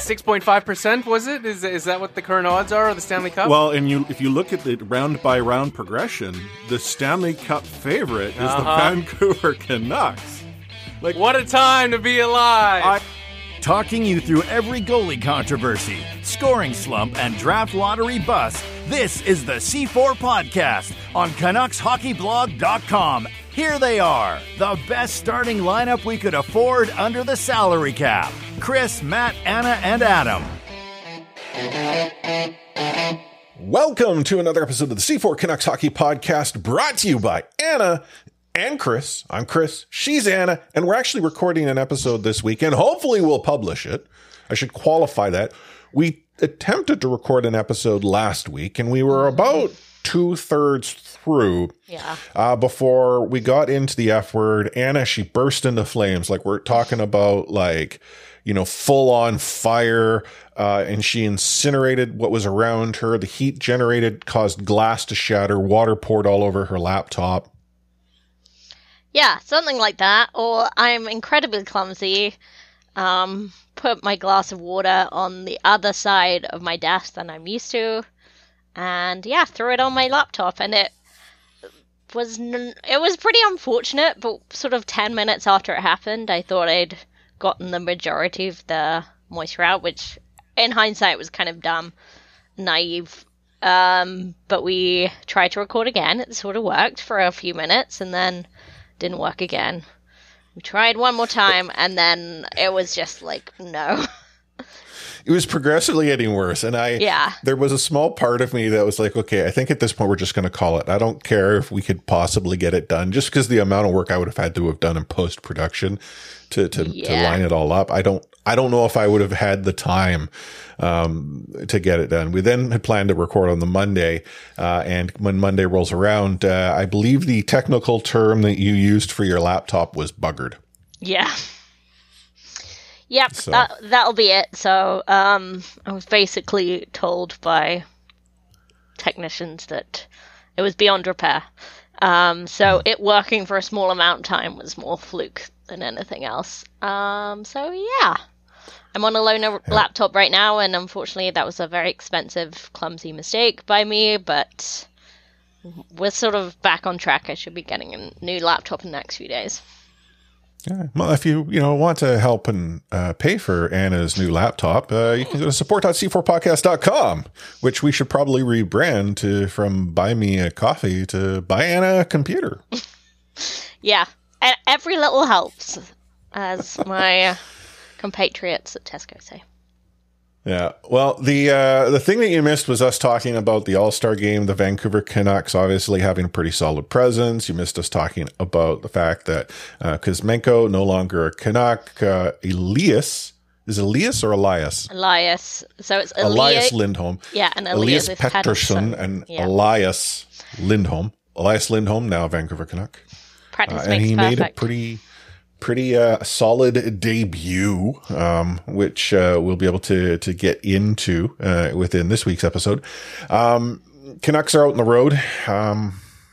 6.5%, was it? Is that what the current odds are of the Stanley Cup? Well, and if you look at the round-by-round progression, the Stanley Cup favorite is the Vancouver Canucks. Like, what a time to be alive! Talking you through every goalie controversy, scoring slump, and draft lottery bust, this is the C4 Podcast on CanucksHockeyBlog.com. Here they are, the best starting lineup we could afford under the salary cap. Chris, Matt, Anna, and Adam. Welcome to another episode of the C4 Canucks Hockey Podcast, brought to you by Anna and Chris. I'm Chris, she's Anna, and we're actually recording an episode this week, and hopefully we'll publish it. I should qualify that. We attempted to record an episode last week, and we were about 2/3 through before we got into the F word. Anna, she burst into flames. Like, we're talking about, like, you know, full on fire, and she incinerated what was around her. The heat generated caused glass to shatter, water poured all over her laptop. Yeah, something like that. Or I'm incredibly clumsy. Put my glass of water on the other side of my desk than I'm used to. And yeah, threw it on my laptop. And it was pretty unfortunate, but sort of 10 minutes after it happened, I thought I'd gotten the majority of the moisture out, which in hindsight was kind of dumb, naive. But we tried to record again. It sort of worked for a few minutes and then didn't work again. We tried one more time and then it was just like, no. It was progressively getting worse. And there was a small part of me that was like, okay, I think at this point we're just going to call it. I don't care if we could possibly get it done, just because the amount of work I would have had to have done in post-production to line it all up. I don't know if I would have had the time to get it done. We then had planned to record on the Monday, and when Monday rolls around, I believe the technical term that you used for your laptop was buggered. Yeah. Yep, so that'll be it. So I was basically told by technicians that it was beyond repair. So it working for a small amount of time was more fluke than anything else. So yeah, I'm on a loaner laptop right now, and unfortunately that was a very expensive, clumsy mistake by me, but we're sort of back on track. I should be getting a new laptop in the next few days. Yeah. Well, if you want to help and pay for Anna's new laptop, you can go to support.c4podcast.com, which we should probably rebrand from Buy Me a Coffee to Buy Anna a Computer. Yeah. Every little helps, as my compatriots at Tesco say. Yeah. Well, the thing that you missed was us talking about the All-Star game, the Vancouver Canucks obviously having a pretty solid presence. You missed us talking about the fact that Kuzmenko no longer a Canuck. Elias, is it Elias or Elias? Elias. So it's Elias Lindholm. Yeah, and Elias Pettersson and Elias Lindholm. Elias Lindholm, now a Vancouver Canuck. Practice and makes he perfect. made a pretty solid debut, which we'll be able to get into within this week's episode. Canucks are out on the road. I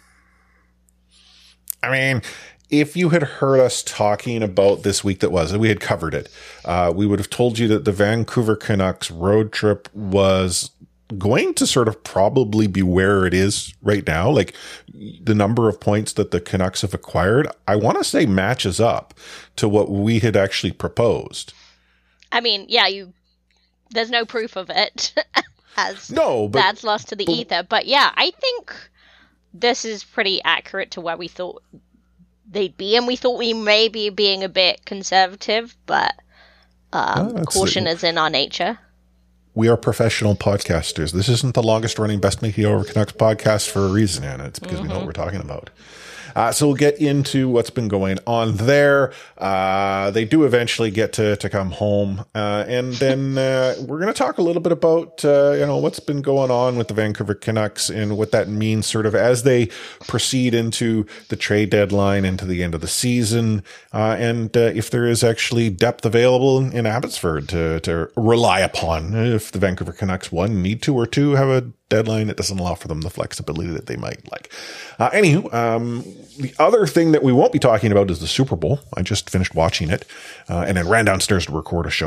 mean, if you had heard us talking about this week we had covered it, we would have told you that the Vancouver Canucks road trip was going to sort of probably be where it is right now. Like, the number of points that the Canucks have acquired, I want to say matches up to what we had actually proposed. I mean, yeah, there's no proof of it but that's lost to the ether. But yeah, I think this is pretty accurate to where we thought they'd be, and we thought we may be being a bit conservative, but caution is in our nature. We are professional podcasters. This isn't the longest running Best Making Over Canucks podcast for a reason, Anna. It's because we know what we're talking about. So we'll get into what's been going on there. They do eventually get to come home. And then we're going to talk a little bit about, what's been going on with the Vancouver Canucks and what that means sort of as they proceed into the trade deadline, into the end of the season. And if there is actually depth available in Abbotsford to rely upon if the Vancouver Canucks, one, need to, or two, have a deadline that doesn't allow for them the flexibility that they might like. The other thing that we won't be talking about is the Super Bowl. I just finished watching it and then ran downstairs to record a show.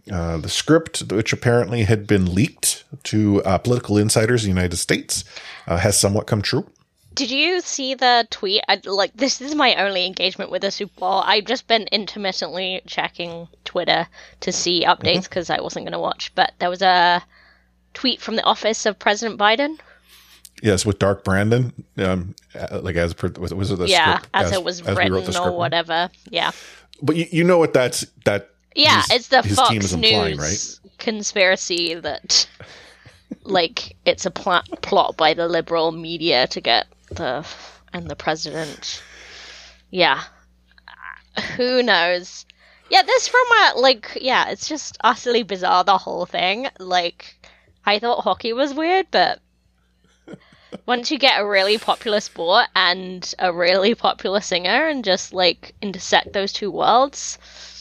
The script, which apparently had been leaked to political insiders in the United States, has somewhat come true. Did you see the tweet? This is my only engagement with the Super Bowl. I've just been intermittently checking Twitter to see updates because I wasn't going to watch. But there was a tweet from the office of President Biden. Yes, with Dark Brandon, was it the script? As it was written or whatever. Yeah. But you know what that it's the his Fox team is implying, News right? conspiracy that it's a plot by the liberal media to get the president. Yeah. Who knows? Yeah, this from it's just utterly bizarre, the whole thing. I thought hockey was weird, but once you get a really popular sport and a really popular singer and just intersect those two worlds,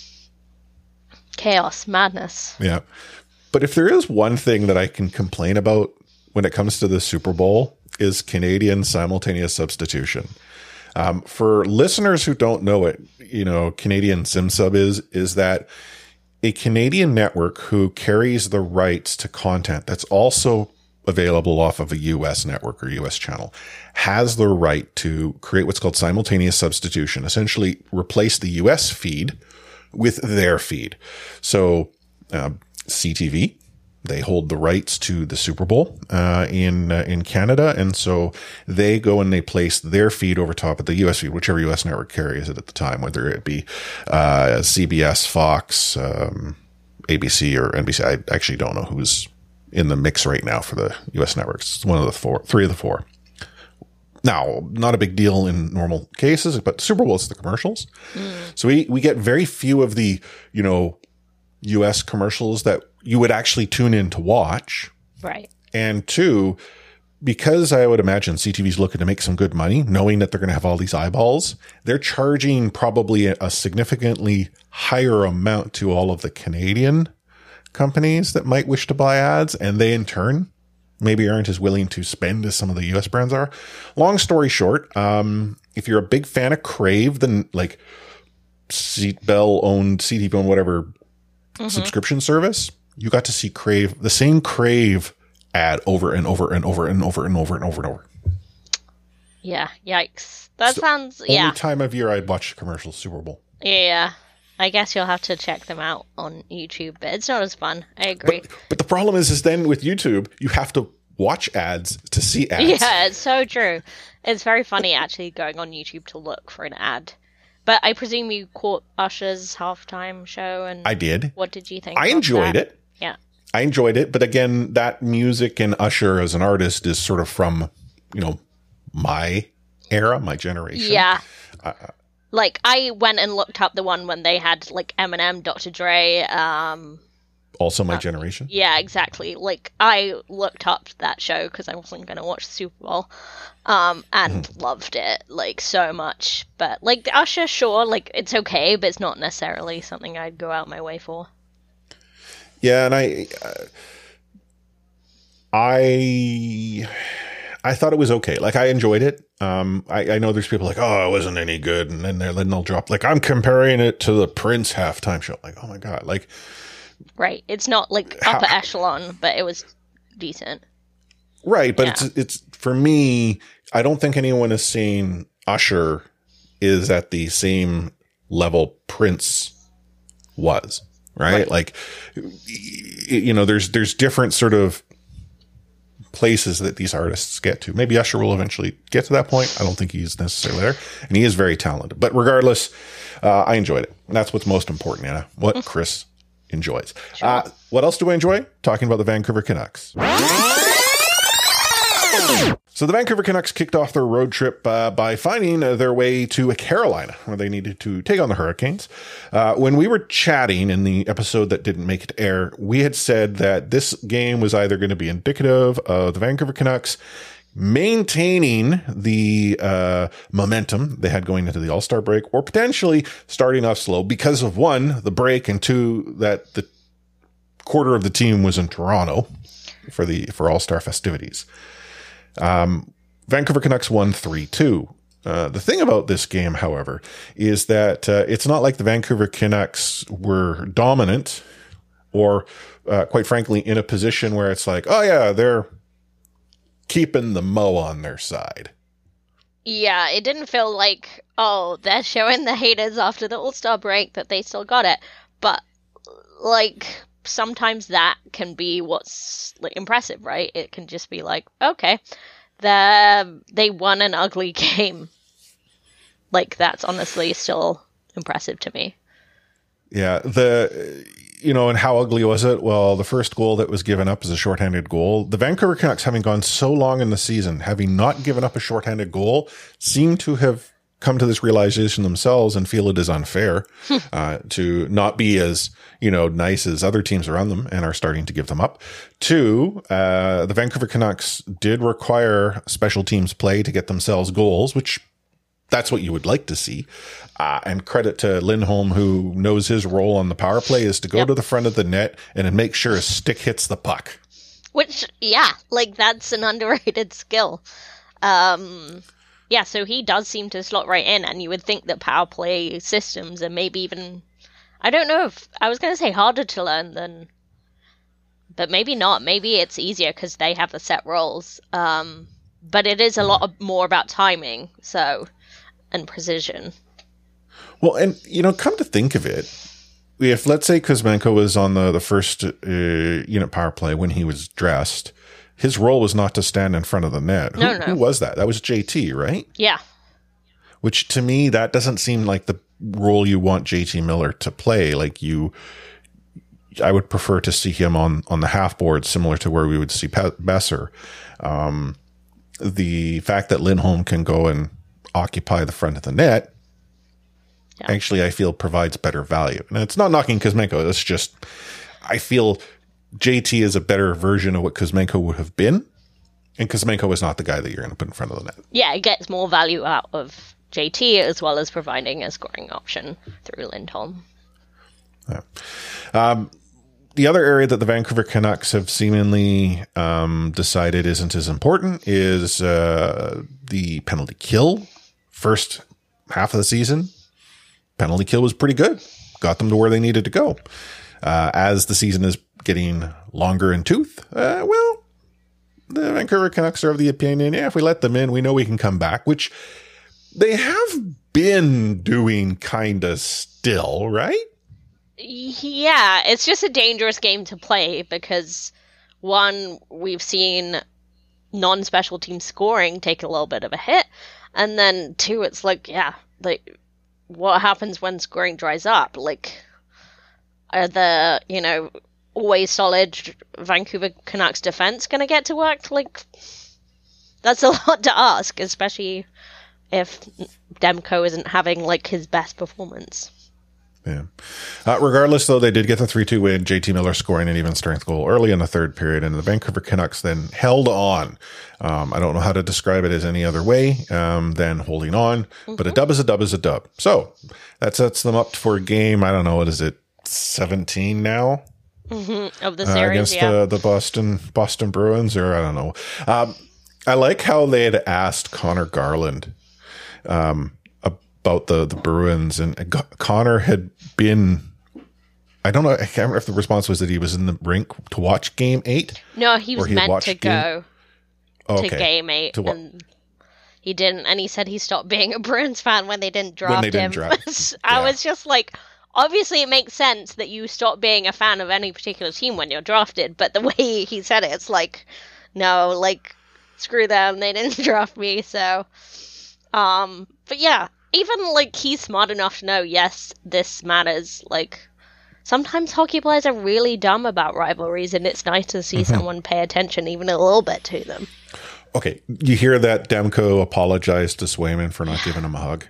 chaos, madness. Yeah. But if there is one thing that I can complain about when it comes to the Super Bowl is Canadian simultaneous substitution. For listeners who don't know it, Canadian SimSub is that a Canadian network who carries the rights to content that's also available off of a U.S. network or U.S. channel has the right to create what's called simultaneous substitution, essentially replace the U.S. feed with their feed. So CTV, they hold the rights to the Super Bowl in Canada, and so they go and they place their feed over top of the U.S. feed, whichever U.S. network carries it at the time, whether it be CBS, Fox, ABC, or NBC. I actually don't know who's in the mix right now for the U.S. networks. It's one of the three of the four. Now, not a big deal in normal cases, but Super Bowl is the commercials. So we get very few of the, U.S. commercials that you would actually tune in to watch. Right. And two, because I would imagine CTV's looking to make some good money, knowing that they're going to have all these eyeballs, they're charging probably a significantly higher amount to all of the Canadian companies that might wish to buy ads, and they in turn maybe aren't as willing to spend as some of the US brands are. Long story short, if you're a big fan of Crave, then Bell owned, CTV owned, whatever subscription service, you got to see the same Crave ad over and over and over and over and over and over and over. Yeah, yikes. That sounds, only time of year I'd watch commercials, Super Bowl. Yeah. I guess you'll have to check them out on YouTube, but it's not as fun. I agree. But the problem is then with YouTube, you have to watch ads to see ads. Yeah, it's so true. It's very funny actually going on YouTube to look for an ad. But I presume you caught Usher's halftime show, and I did. What did you think? I enjoyed it. Yeah. I enjoyed it, but again, that music and Usher as an artist is sort of from, my era, my generation. Yeah. I went and looked up the one when they had Eminem, Dr. Dre. Also my generation. Yeah, exactly. I looked up that show because I wasn't going to watch the Super Bowl, and loved it so much. But Usher, sure, it's okay, but it's not necessarily something I'd go out my way for. Yeah, and I thought it was okay. I enjoyed it. I know there's people oh, it wasn't any good. And then they'll drop, I'm comparing it to the Prince halftime show. Oh my God. Right. It's not upper echelon, but it was decent. Right. But it's for me, I don't think anyone is saying Usher is at the same level Prince was. Right. There's different sort of places that these artists get to. Maybe Usher will eventually get to that point. I don't think he's necessarily there, and he is very talented. But regardless, I enjoyed it. And that's what's most important, Anna. What Chris enjoys. Sure. What else do I enjoy? Talking about the Vancouver Canucks. So the Vancouver Canucks kicked off their road trip by finding their way to Carolina, where they needed to take on the Hurricanes. When we were chatting in the episode that didn't make it to air, we had said that this game was either going to be indicative of the Vancouver Canucks maintaining the momentum they had going into the All-Star break, or potentially starting off slow because of, one, the break, and two, that the quarter of the team was in Toronto for All-Star festivities. Vancouver Canucks won 3-2. The thing about this game, however, is that it's not like the Vancouver Canucks were dominant or quite frankly, in a position where it's like, oh yeah, they're keeping the Mo on their side. Yeah, it didn't feel like, oh, they're showing the haters after the All-Star break that they still got it. But, like, sometimes that can be what's like, impressive, right? It can just be like, okay, they won an ugly game. Like, that's honestly still impressive to me. Yeah, and how ugly was it? Well, the first goal that was given up is a shorthanded goal. The Vancouver Canucks, having gone so long in the season, having not given up a shorthanded goal, seem to have come to this realization themselves and feel it is unfair to not be as, nice as other teams around them and are starting to give them up. 2, the Vancouver Canucks did require special teams play to get themselves goals, which that's what you would like to see. And credit to Lindholm, who knows his role on the power play is to go to the front of the net and make sure his stick hits the puck. Which, that's an underrated skill. So he does seem to slot right in, and you would think that power play systems are maybe even, I don't know if, I was going to say harder to learn but maybe not. Maybe it's easier because they have the set roles. But it is a lot more about timing, and precision. Well, and, come to think of it, if let's say Kuzmenko was on the first unit power play when he was dressed, his role was not to stand in front of the net. Who was that? That was JT, right? Yeah. Which to me, that doesn't seem like the role you want JT Miller to play. Like I would prefer to see him on the half board, similar to where we would see Besser. The fact that Lindholm can go and occupy the front of the net, actually, I feel provides better value. And it's not knocking Kuzmenko. It's just, I feel JT is a better version of what Kuzmenko would have been. And Kuzmenko is not the guy that you're going to put in front of the net. Yeah, it gets more value out of JT as well as providing a scoring option through Lindholm. Yeah. The other area that the Vancouver Canucks have seemingly decided isn't as important is the penalty kill. First half of the season, penalty kill was pretty good. Got them to where they needed to go. As the season is getting longer in tooth, the Vancouver Canucks are of the opinion, if we let them in, we know we can come back, which they have been doing kind of still, right? Yeah, it's just a dangerous game to play because, one, we've seen non-special team scoring take a little bit of a hit, and then 2, it's like, what happens when scoring dries up? Like, are the, always solid Vancouver Canucks defense going to get to work? Like, that's a lot to ask, especially if Demko isn't having, his best performance. Yeah. Regardless, though, they did get the 3-2 win. JT Miller scoring an even strength goal early in the third period, and the Vancouver Canucks then held on. I don't know how to describe it as any other way than holding on, but a dub is a dub is a dub. So that sets them up for a game. I don't know, what is it, 17 now? Of the series, against the Boston Bruins, or I don't know. I like how they had asked Connor Garland about the Bruins, and Connor had been, I don't know, I can't remember if the response was that he was in the rink to watch Game 8. No, he was meant to go to Game 8, and he didn't, and he said he stopped being a Bruins fan when they didn't draft him. I was just like, obviously it makes sense that you stop being a fan of any particular team when you're drafted, but the way he said it, it's like, no, screw them, they didn't draft me, so, but yeah, even, he's smart enough to know, yes, this matters. Sometimes hockey players are really dumb about rivalries, and it's nice to see someone pay attention even a little bit to them. Okay, you hear that Demko apologized to Swayman for not giving him a hug?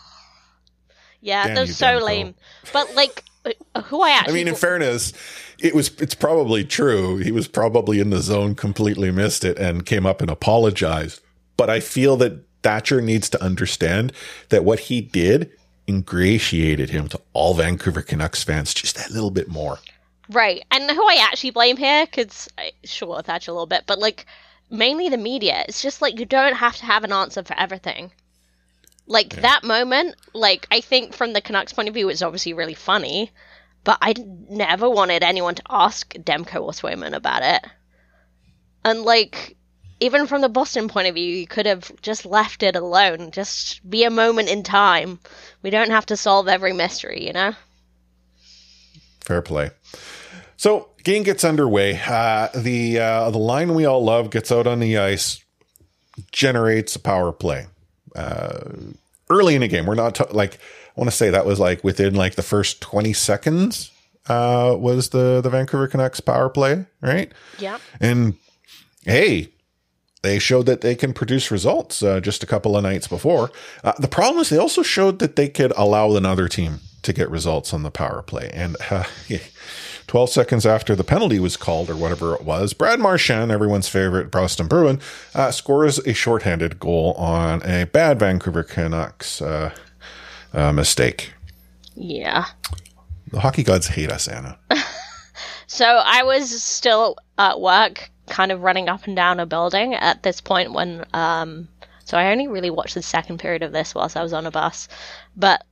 Yeah, damn, that's so Demko. Lame. But, who I actually... I mean, in fairness, it's probably true. He was probably in the zone, completely missed it, and came up and apologized. But I feel that Thatcher needs to understand that what he did ingratiated him to all Vancouver Canucks fans just that little bit more. Right. And who I actually blame here, because, sure, Thatcher a little bit, but, mainly the media. It's just, you don't have to have an answer for everything. That moment, I think from the Canucks point of view, it's obviously really funny. but I never wanted anyone to ask Demko or Swayman about it. And, like, even from the Boston point of view, you could have just left it alone. Just be a moment in time. We don't have to solve every mystery, you know? Fair play. So, game gets underway. The line we all love gets out on the ice, generates a power play. Early in the game, we're not I want to say that was like within like the first 20 seconds was the Vancouver Canucks power play, right? Yeah. And hey, they showed that they can produce results just a couple of nights before. The problem is they also showed that they could allow another team to get results on the power play. And 12 seconds after the penalty was called, or whatever it was, Brad Marchand, everyone's favorite Boston Bruin, scores a shorthanded goal on a bad Vancouver Canucks mistake. Yeah. The hockey gods hate us, Anna. So I was still at work, kind of running up and down a building at this point when, so I only really watched the second period of this whilst I was on a bus. But,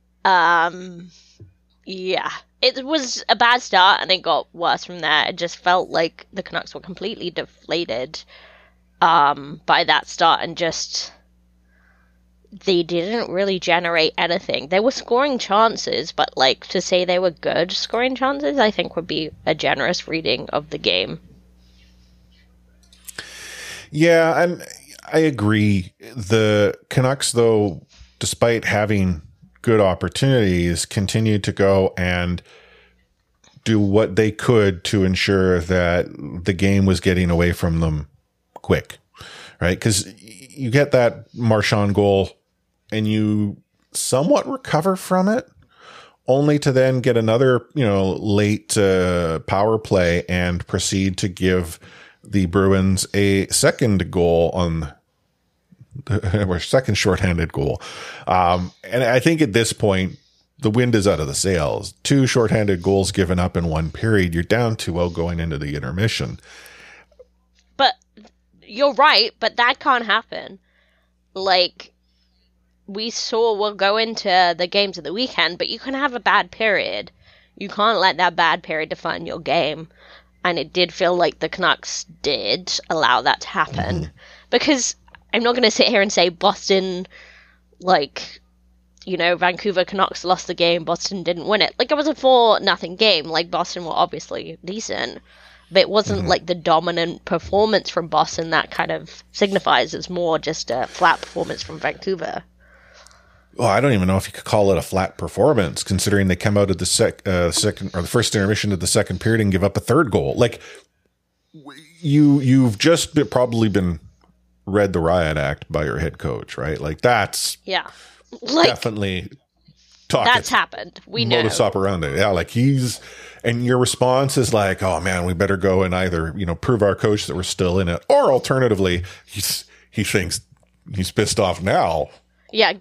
yeah, it was a bad start and it got worse from there. It just felt like the Canucks were completely deflated, by that start, and just, they didn't really generate anything. They were scoring chances, but, like, to say they were good scoring chances, I think would be a generous reading of the game. Yeah, and I agree. The Canucks, though, despite having good opportunities, continued to go and do what they could to ensure that the game was getting away from them quick, right? Because you get that Marchand goal and you somewhat recover from it, only to then get another, late power play and proceed to give the Bruins a second goal on or second shorthanded goal. And I think at this point, the wind is out of the sails. 2 shorthanded goals given up in one period. You're down 2-0 going into the intermission. But you're right, but that can't happen. Like, we'll go into the games of the weekend, but you can have a bad period. You can't let that bad period define your game. And it did feel like the Canucks did allow that to happen. Mm-hmm. Because I'm not going to sit here and say Boston, Vancouver Canucks lost the game, Boston didn't win it. Like, it was a 4-0 game. Like, Boston were obviously decent. But it wasn't, like, the dominant performance from Boston that kind of signifies. It's more just a flat performance from Vancouver. Well, I don't even know if you could call it a flat performance, considering they come out of the second or the first intermission of the second period and give up a third goal. Like, you've just probably been read the riot act by your head coach, right? Like, that's definitely talking. That's happened. We know. Modus operandi. Yeah, like and your response is like, oh man, we better go and either, prove our coach that we're still in it, or alternatively, he thinks he's pissed off now. Yeah.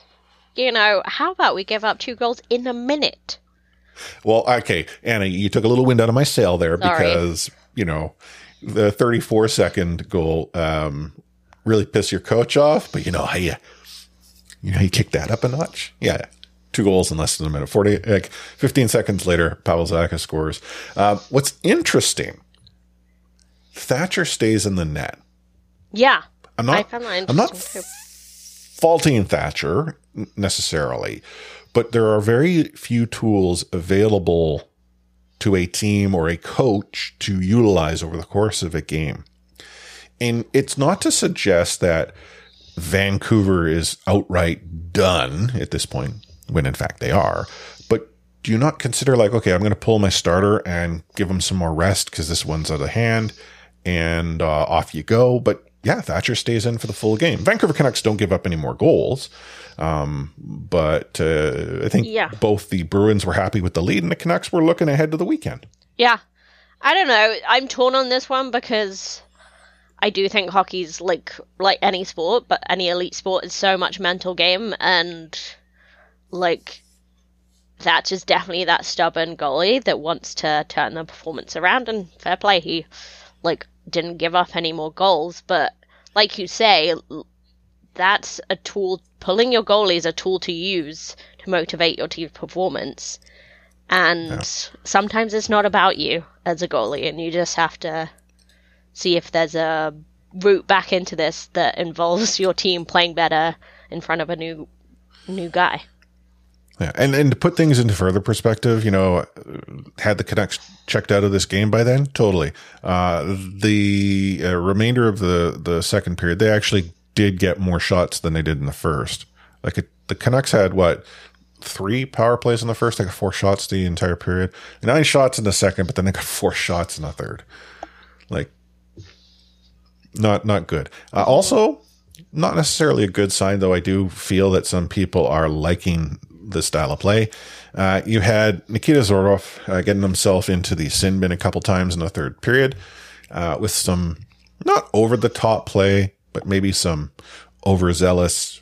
How about we give up 2 goals in a minute? Well, okay, Anna, you took a little wind out of my sail there. Sorry. Because, the 34-second goal really pissed your coach off, but how you kicked that up a notch? Yeah, 2 goals in less than a minute. 15 seconds later, Pavel Zacha scores. What's interesting, Thatcher stays in the net. Yeah, I'm not faulting Thatcher necessarily, but there are very few tools available to a team or a coach to utilize over the course of a game. And it's not to suggest that Vancouver is outright done at this point, when in fact they are. But do you not consider okay, I'm going to pull my starter and give him some more rest because this one's out of hand, and off you go. But yeah, Thatcher stays in for the full game. Vancouver Canucks don't give up any more goals. But I think both the Bruins were happy with the lead and the Canucks were looking ahead to the weekend. Yeah. I don't know. I'm torn on this one because I do think hockey's like any sport, but any elite sport is so much mental game, and Thatcher's definitely that stubborn goalie that wants to turn the performance around, and fair play, he didn't give up any more goals, but like you say, that's a tool. Pulling your goalie is a tool to use to motivate your team's performance. And sometimes it's not about you as a goalie, and you just have to see if there's a route back into this that involves your team playing better in front of a new guy. Yeah, and to put things into further perspective, had the Canucks checked out of this game by then? Totally. The remainder of the second period, they actually did get more shots than they did in the first. The Canucks had 3 power plays in the first. They got 4 shots the entire period. 9 shots in the second, but then they got 4 shots in the third. Not good. Also, not necessarily a good sign, though I do feel that some people are liking this style of play. You had Nikita Zorov getting himself into the sin bin a couple times in the third period with some not over-the-top play, but maybe some overzealous,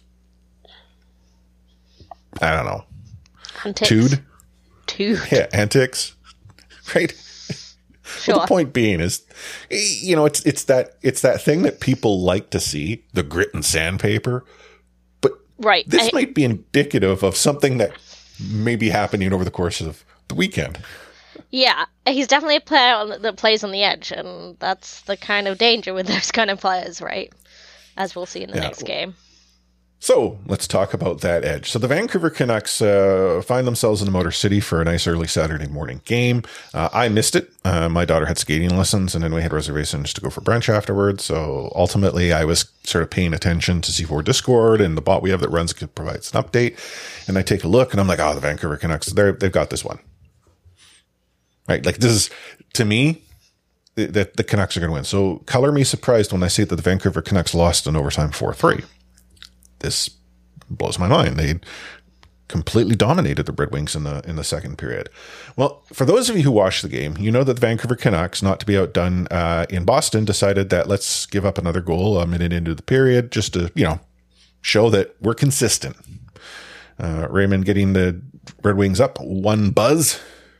I don't know, antics. Yeah, antics, right? Sure. Well, the point being is, it's that thing that people like to see, the grit and sandpaper. But right. This might be indicative of something that may be happening over the course of the weekend. Yeah, he's definitely a player that plays on the edge, and that's the kind of danger with those kind of players, right? As we'll see in the next game. So let's talk about that edge. So the Vancouver Canucks find themselves in Motor City for a nice early Saturday morning game. I missed it. My daughter had skating lessons, and then we had reservations to go for brunch afterwards. So ultimately, I was sort of paying attention to C4 Discord and the bot we have that runs provides an update. And I take a look, and I'm like, the Vancouver Canucks, they've got this one. Right? This is, to me, that the Canucks are going to win. So color me surprised when I see that the Vancouver Canucks lost in overtime 4-3. This blows my mind. They completely dominated the Red Wings in the second period. Well, for those of you who watched the game, you know that the Vancouver Canucks, not to be outdone in Boston, decided that let's give up another goal a minute into the period just to, show that we're consistent. Raymond getting the Red Wings up 1 buzz,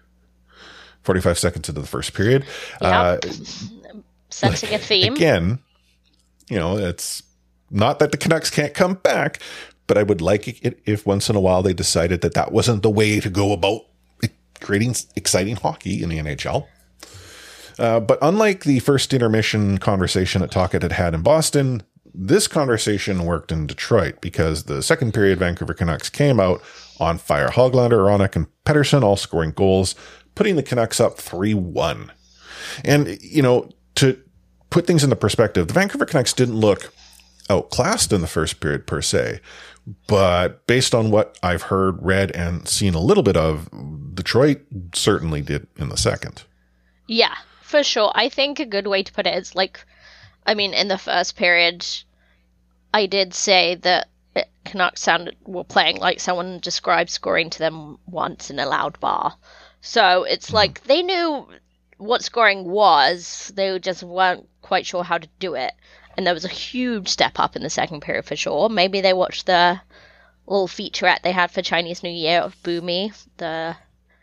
45 seconds into the first period. Yep. Sensing a theme. Again, it's not that the Canucks can't come back, but I would like it if once in a while they decided that wasn't the way to go about creating exciting hockey in the NHL. But unlike the first intermission conversation that Tocchet had in Boston, this conversation worked in Detroit because the second period Vancouver Canucks came out on fire. Höglander, Hronek, and Pettersson all scoring goals, putting the Canucks up 3-1. And, to put things into perspective, the Vancouver Canucks didn't look outclassed in the first period per se, but based on what I've heard, read, and seen a little bit of, Detroit certainly did in the second. Yeah, for sure. I think a good way to put it is in the first period, I did say that Canucks were playing like someone described scoring to them once in a loud bar. So it's like they knew what scoring was, they just weren't quite sure how to do it. And there was a huge step up in the second period for sure. Maybe they watched the little featurette they had for Chinese New Year of Boomy, the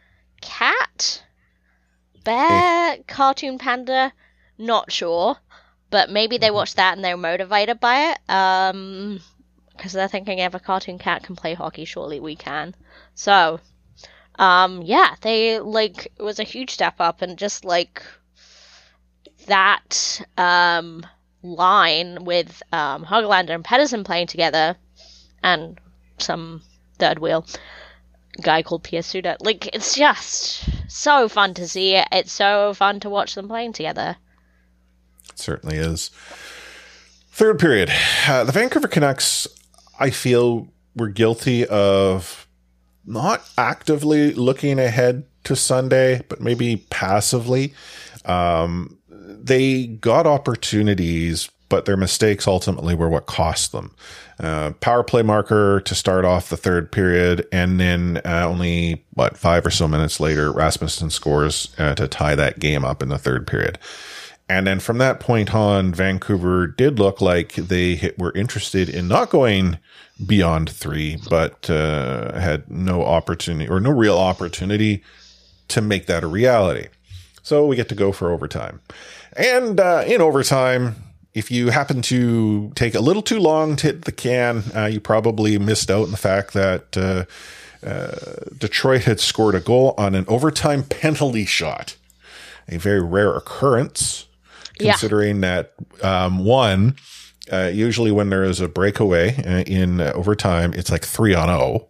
bear cartoon panda. Not sure. But maybe they watched that and they were motivated by it. Because they're thinking if a cartoon cat can play hockey, surely we can. So, it was a huge step up. And just that, line with Höglander and Pettersson playing together and some third wheel guy called Pierre Suda. It's just so fun to see it. It's so fun to watch them playing together. It certainly is. Third period. The Vancouver Canucks, I feel, were guilty of not actively looking ahead to Sunday, but maybe passively. They got opportunities, but their mistakes ultimately were what cost them. Power play marker to start off the third period, and then only 5 or so minutes later, Rasmussen scores to tie that game up in the third period. And then from that point on, Vancouver did look like they were interested in not going beyond 3, but had no opportunity or no real opportunity to make that a reality. So we get to go for overtime. And in overtime, if you happen to take a little too long to hit the can, you probably missed out on the fact that Detroit had scored a goal on an overtime penalty shot, a very rare occurrence, considering that usually when there is a breakaway in overtime, it's like 3-0.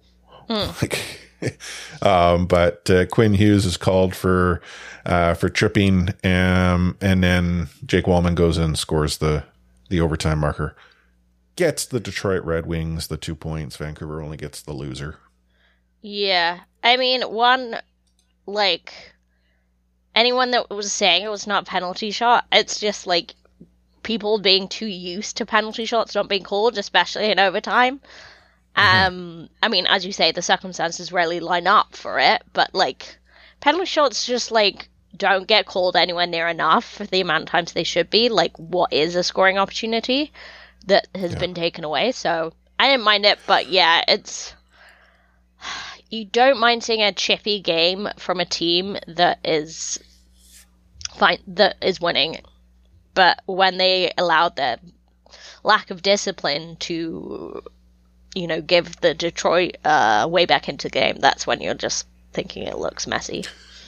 But Quinn Hughes is called for tripping, and then Jake Wallman goes in and scores the overtime marker. Gets the Detroit Red Wings the 2 points. Vancouver only gets the loser. Yeah. I mean, anyone that was saying it was not a penalty shot, it's just, like, people being too used to penalty shots not being called, especially in overtime. I mean, as you say, the circumstances rarely line up for it, but, like, penalty shots just, like, don't get called anywhere near enough for the amount of times they should be. Like, what is a scoring opportunity that has been taken away? So I didn't mind it, but yeah, it's, you don't mind seeing a chippy game from a team that is fine, that is winning, but when they allowed their lack of discipline to, you know, give the Detroit way back into the game, that's when you're just thinking it looks messy.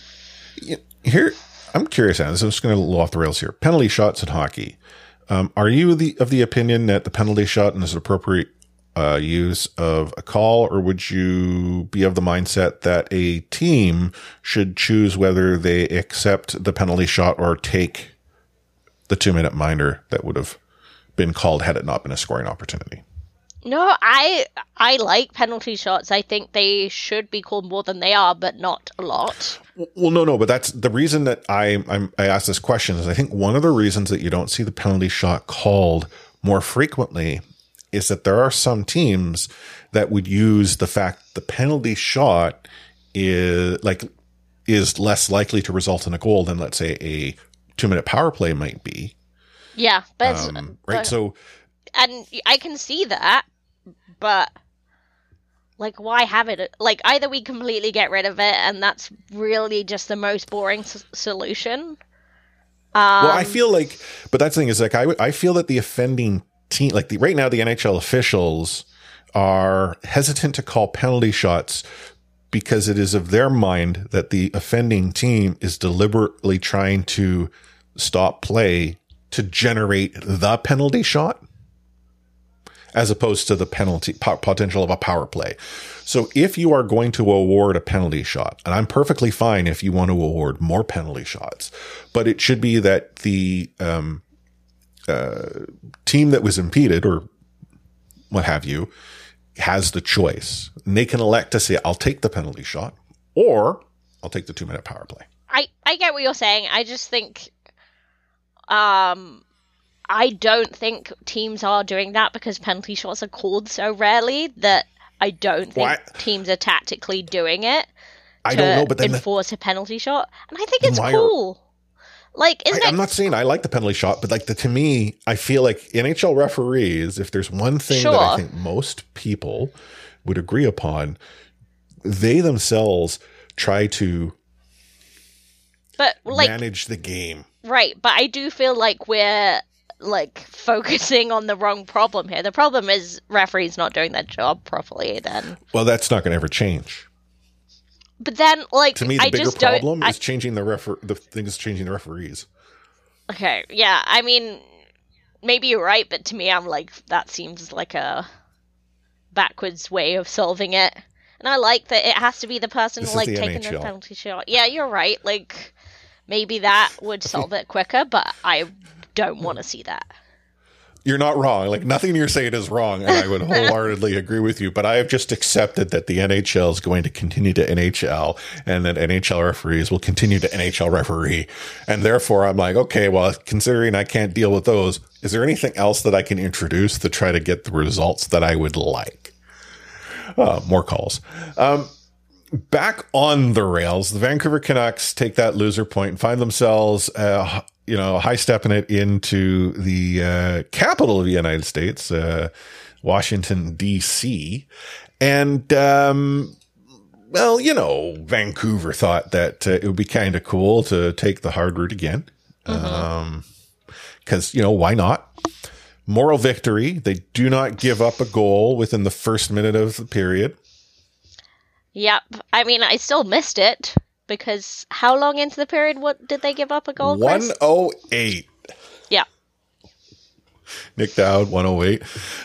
Here, I'm curious, Anna, so I'm just going to go off the rails here. Penalty shots in hockey. Are you of the opinion that the penalty shot is an appropriate use of a call, or would you be of the mindset that a team should choose whether they accept the penalty shot or take the 2-minute minder that would have been called had it not been a scoring opportunity? No, I like penalty shots. I think they should be called more than they are, but not a lot. Well, no, but that's the reason that I asked this question is I think one of the reasons that you don't see the penalty shot called more frequently is that there are some teams that would use the fact the penalty shot is less likely to result in a goal than, let's say, a 2-minute power play might be. Yeah, but right. So, and I can see that, but like, why have it? Like, either we completely get rid of it, and that's really just the most boring solution. Well, I feel like, but that's the thing is, like, I feel that the offending team, like right now, the NHL officials are hesitant to call penalty shots because it is of their mind that the offending team is deliberately trying to stop play to generate the penalty shot, as opposed to the penalty potential of a power play. So if you are going to award a penalty shot, and I'm perfectly fine if you want to award more penalty shots, but it should be that the team that was impeded or what have you has the choice. And they can elect to say, I'll take the penalty shot or I'll take the 2-minute power play. I get what you're saying. I just think I don't think teams are doing that because penalty shots are called so rarely that I don't think teams are tactically doing it to enforce a penalty shot. And I think it's cool. Like, I'm not saying I like the penalty shot, but like to me, I feel like NHL referees, if there's one thing that I think most people would agree upon, they themselves try to manage the game. Right, but I do feel like we're like focusing on the wrong problem here. The problem is referees not doing their job properly then. Well, that's not going to ever change. But then, like, to me, the bigger problem is changing the thing is changing the referees. Okay, yeah, I mean, maybe you're right, but to me, I'm like, that seems like a backwards way of solving it. And I like that it has to be the person like taking the penalty shot. Yeah, you're right. Like, maybe that would solve it quicker, but I don't want to see that. You're not wrong. Like, nothing you're saying is wrong, and I would wholeheartedly agree with you. But I have just accepted that the NHL is going to continue to NHL, and that NHL referees will continue to NHL referee. And therefore, I'm like, okay, well, considering I can't deal with those, is there anything else that I can introduce to try to get the results that I would like? More calls. Back on the rails, the Vancouver Canucks take that loser point and find themselves high-stepping it into the capital of the United States, Washington, D.C. And, Vancouver thought that it would be kind of cool to take the hard route again. Because, why not? Moral victory. They do not give up a goal within the first minute of the period. Yep. I mean, I still missed it because how long into the period what did they give up a goal, Chris? 108. Yeah. Nick Dowd, 108.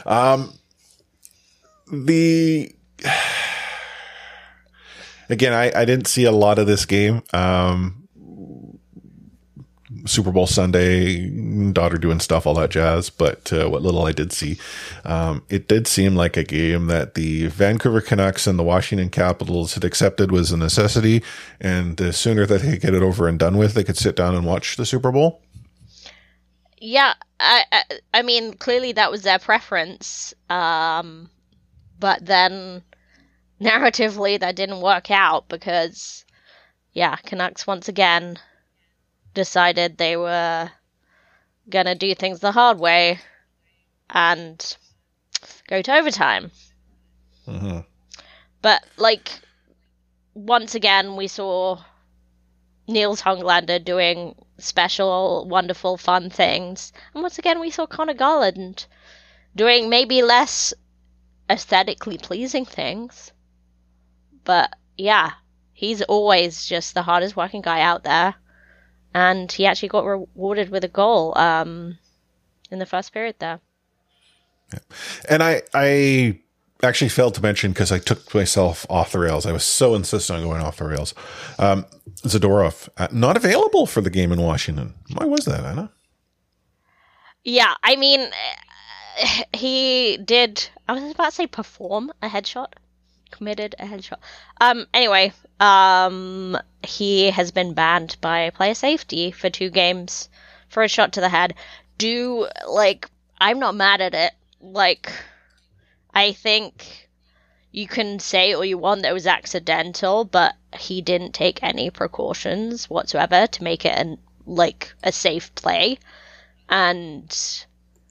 Again, I didn't see a lot of this game. Super Bowl Sunday, daughter doing stuff, all that jazz. But what little I did see, it did seem like a game that the Vancouver Canucks and the Washington Capitals had accepted was a necessity. And the sooner that they could get it over and done with, they could sit down and watch the Super Bowl. Yeah, I mean, clearly that was their preference. But then narratively that didn't work out because, yeah, Canucks once again decided they were gonna do things the hard way and go to overtime. Mm-hmm. But, like, once again we saw Niels Honglander doing special, wonderful, fun things. And once again we saw Connor Garland doing maybe less aesthetically pleasing things. But, yeah, he's always just the hardest working guy out there. And he actually got rewarded with a goal in the first period there. Yeah. And I actually failed to mention, because I took myself off the rails. I was so insistent on going off the rails. Zadorov, not available for the game in Washington. Why was that, Anna? Yeah, I mean, he did, I was about to say perform a headshot. Committed a headshot. Anyway, he has been banned by player safety for 2 games for a shot to the head. I'm not mad at it. Like, I think you can say all you want that it was accidental, but he didn't take any precautions whatsoever to make it a safe play. And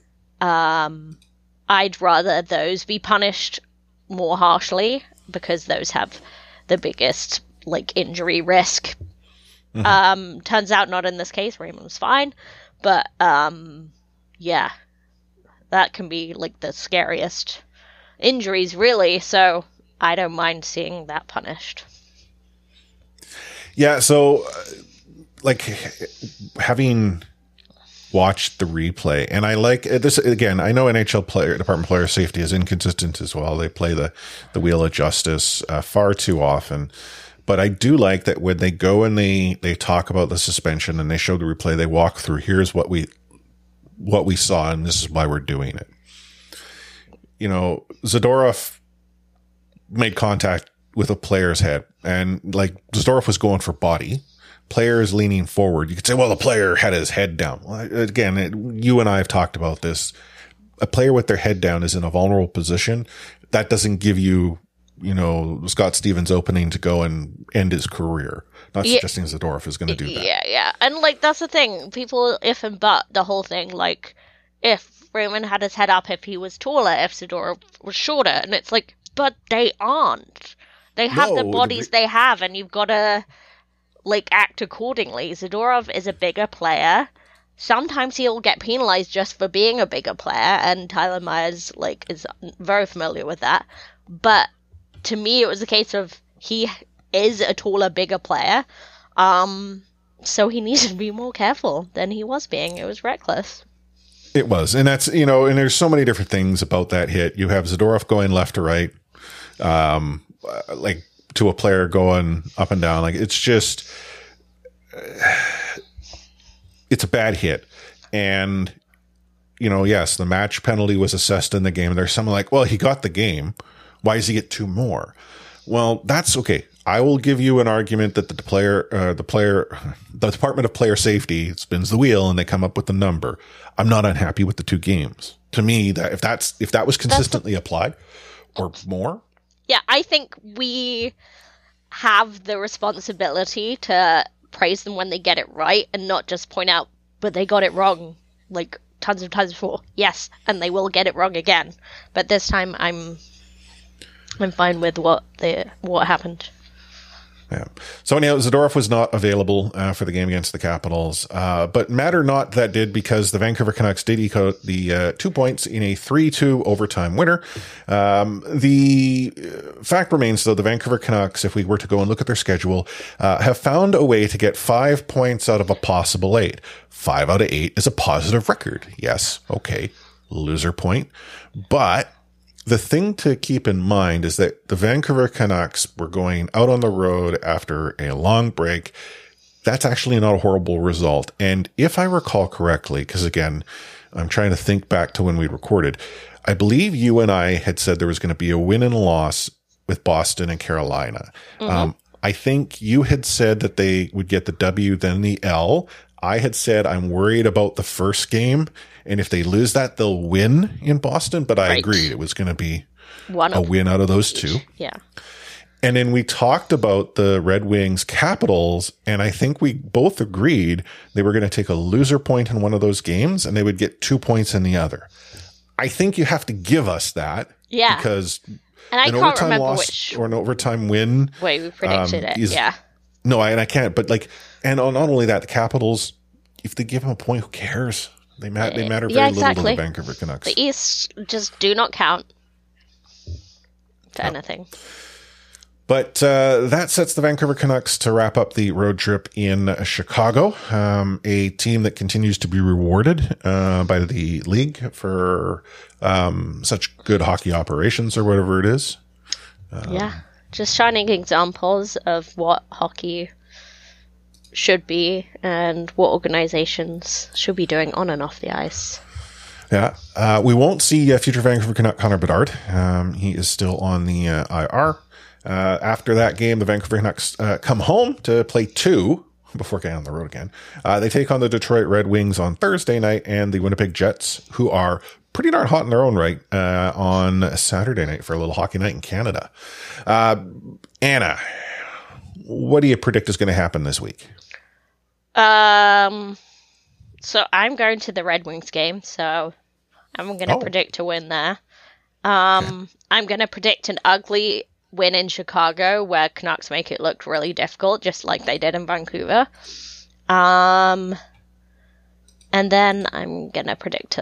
I'd rather those be punished more harshly because those have the biggest injury risk. Mm-hmm. Turns out not in this case. Raymond was fine, but yeah, that can be the scariest injuries really, so I don't mind seeing that punished. Yeah, so having watched the replay, and I like this again. I know NHL Department of Player Safety is inconsistent as well. They play the wheel of justice far too often, but I do like that when they go and they talk about the suspension and they show the replay, they walk through. Here's what we saw, and this is why we're doing it. You know, Zadorov made contact with a player's head, and Zadorov was going for body. Players leaning forward. You could say, well, the player had his head down. Well, again, you and I have talked about this. A player with their head down is in a vulnerable position. That doesn't give you, Scott Stevens opening to go and end his career. Not suggesting Zadorov is going to do that. Yeah. And, that's the thing. People if and but the whole thing. If Raymond had his head up, if he was taller, if Zadorov was shorter. And it's but they aren't. They have the bodies they have, and you've got to act accordingly. Zadorov is a bigger player. Sometimes he'll get penalized just for being a bigger player, and Tyler Myers is very familiar with that. But to me, it was a case of he is a taller, bigger player, so he needed to be more careful than he was being. It was reckless. It was, and that's and there's so many different things about that hit. You have Zadorov going left to right, to a player going up and down. It's just, it's a bad hit. And, yes, the match penalty was assessed in the game. There's someone well, he got the game. Why does he get 2 more? Well, that's okay. I will give you an argument that the Department of Player Safety spins the wheel and they come up with the number. I'm not unhappy with the 2 games. To me, that if that was consistently applied or more. Yeah, I think we have the responsibility to praise them when they get it right and not just point out, but they got it wrong tons of times before. Yes, and they will get it wrong again. But this time I'm fine with what happened. Yeah. So anyhow, Zadorov was not available for the game against the Capitals, but matter not that did, because the Vancouver Canucks did eke out the 2 points in a 3-2 overtime winner. The fact remains, though, the Vancouver Canucks, if we were to go and look at their schedule, have found a way to get 5 points out of a possible 8. 5 out of 8 is a positive record. Yes. Okay. Loser point. But the thing to keep in mind is that the Vancouver Canucks were going out on the road after a long break. That's actually not a horrible result. And if I recall correctly, because again, I'm trying to think back to when we recorded, I believe you and I had said there was going to be a win and a loss with Boston and Carolina. Mm-hmm. I think you had said that they would get the W, then the L. I had said I'm worried about the first game, and if they lose that, they'll win in Boston. But I agreed it was going to be a win out of those two. Yeah. And then we talked about the Red Wings Capitals, and I think we both agreed they were going to take a loser point in one of those games, and they would get 2 points in the other. I think you have to give us that. Yeah. Because and I an can't overtime remember loss which or an overtime win. way we predicted it. Yeah. No, and I can't. But and not only that, the Capitals, if they give them a point, who cares? They matter very little to the Vancouver Canucks. The East just do not count for anything. But that sets the Vancouver Canucks to wrap up the road trip in Chicago, a team that continues to be rewarded by the league for such good hockey operations or whatever it is. Just shining examples of what hockey should be and what organizations should be doing on and off the ice. Yeah. We won't see future Vancouver Canuck Connor Bedard. He is still on the IR. After that game, the Vancouver Canucks come home to play 2 before getting on the road again. They take on the Detroit Red Wings on Thursday night and the Winnipeg Jets, who are pretty darn hot in their own right, on Saturday night for a little hockey night in Canada. Anna, what do you predict is going to happen this week? So I'm going to the Red Wings game, so I'm going to predict a win there. I'm going to predict an ugly win in Chicago where Canucks make it look really difficult, just like they did in Vancouver. And then I'm going to predict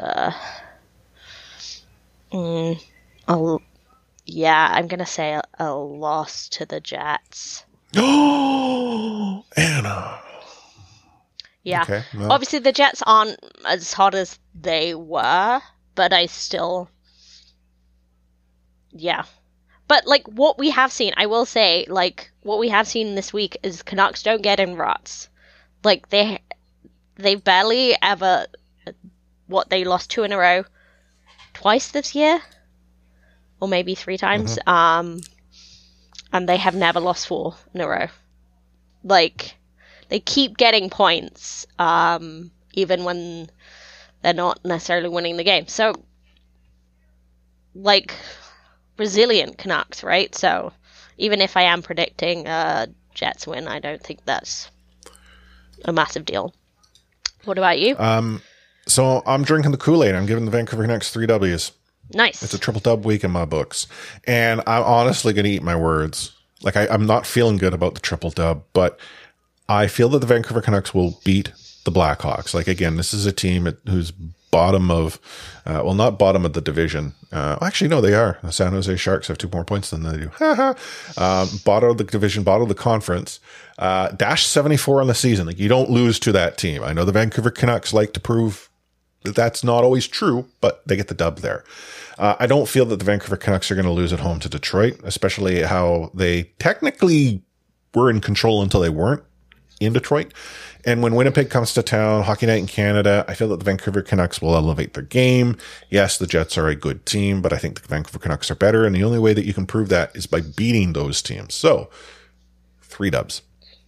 I'm going to say a loss to the Jets. Oh, Anna. Yeah. Okay, well. Obviously, the Jets aren't as hot as they were, but I still... Yeah. But, what we have seen, I will say, what we have seen this week is Canucks don't get in ruts. They've barely ever... they lost 2 in a row twice this year? Or maybe 3 times. Mm-hmm. And they have never lost 4 in a row. They keep getting points, even when they're not necessarily winning the game. So, resilient Canucks, right? So, even if I am predicting a Jets win, I don't think that's a massive deal. What about you? So, I'm drinking the Kool-Aid. I'm giving the Vancouver Canucks 3 W's. Nice. It's a triple dub week in my books. And I'm honestly going to eat my words. I'm not feeling good about the triple dub, but I feel that the Vancouver Canucks will beat the Blackhawks. Again, this is a team who's bottom of, not bottom of the division. Actually, no, they are. The San Jose Sharks have 2 more points than they do. Bottom of the division, bottom of the conference. Dash 74 on the season. You don't lose to that team. I know the Vancouver Canucks like to prove that that's not always true, but they get the dub there. I don't feel that the Vancouver Canucks are going to lose at home to Detroit, especially how they technically were in control until they weren't in Detroit. And when Winnipeg comes to town, Hockey Night in Canada, I feel that the Vancouver Canucks will elevate their game. Yes, the Jets are a good team, but I think the Vancouver Canucks are better. And the only way that you can prove that is by beating those teams. So 3 dubs.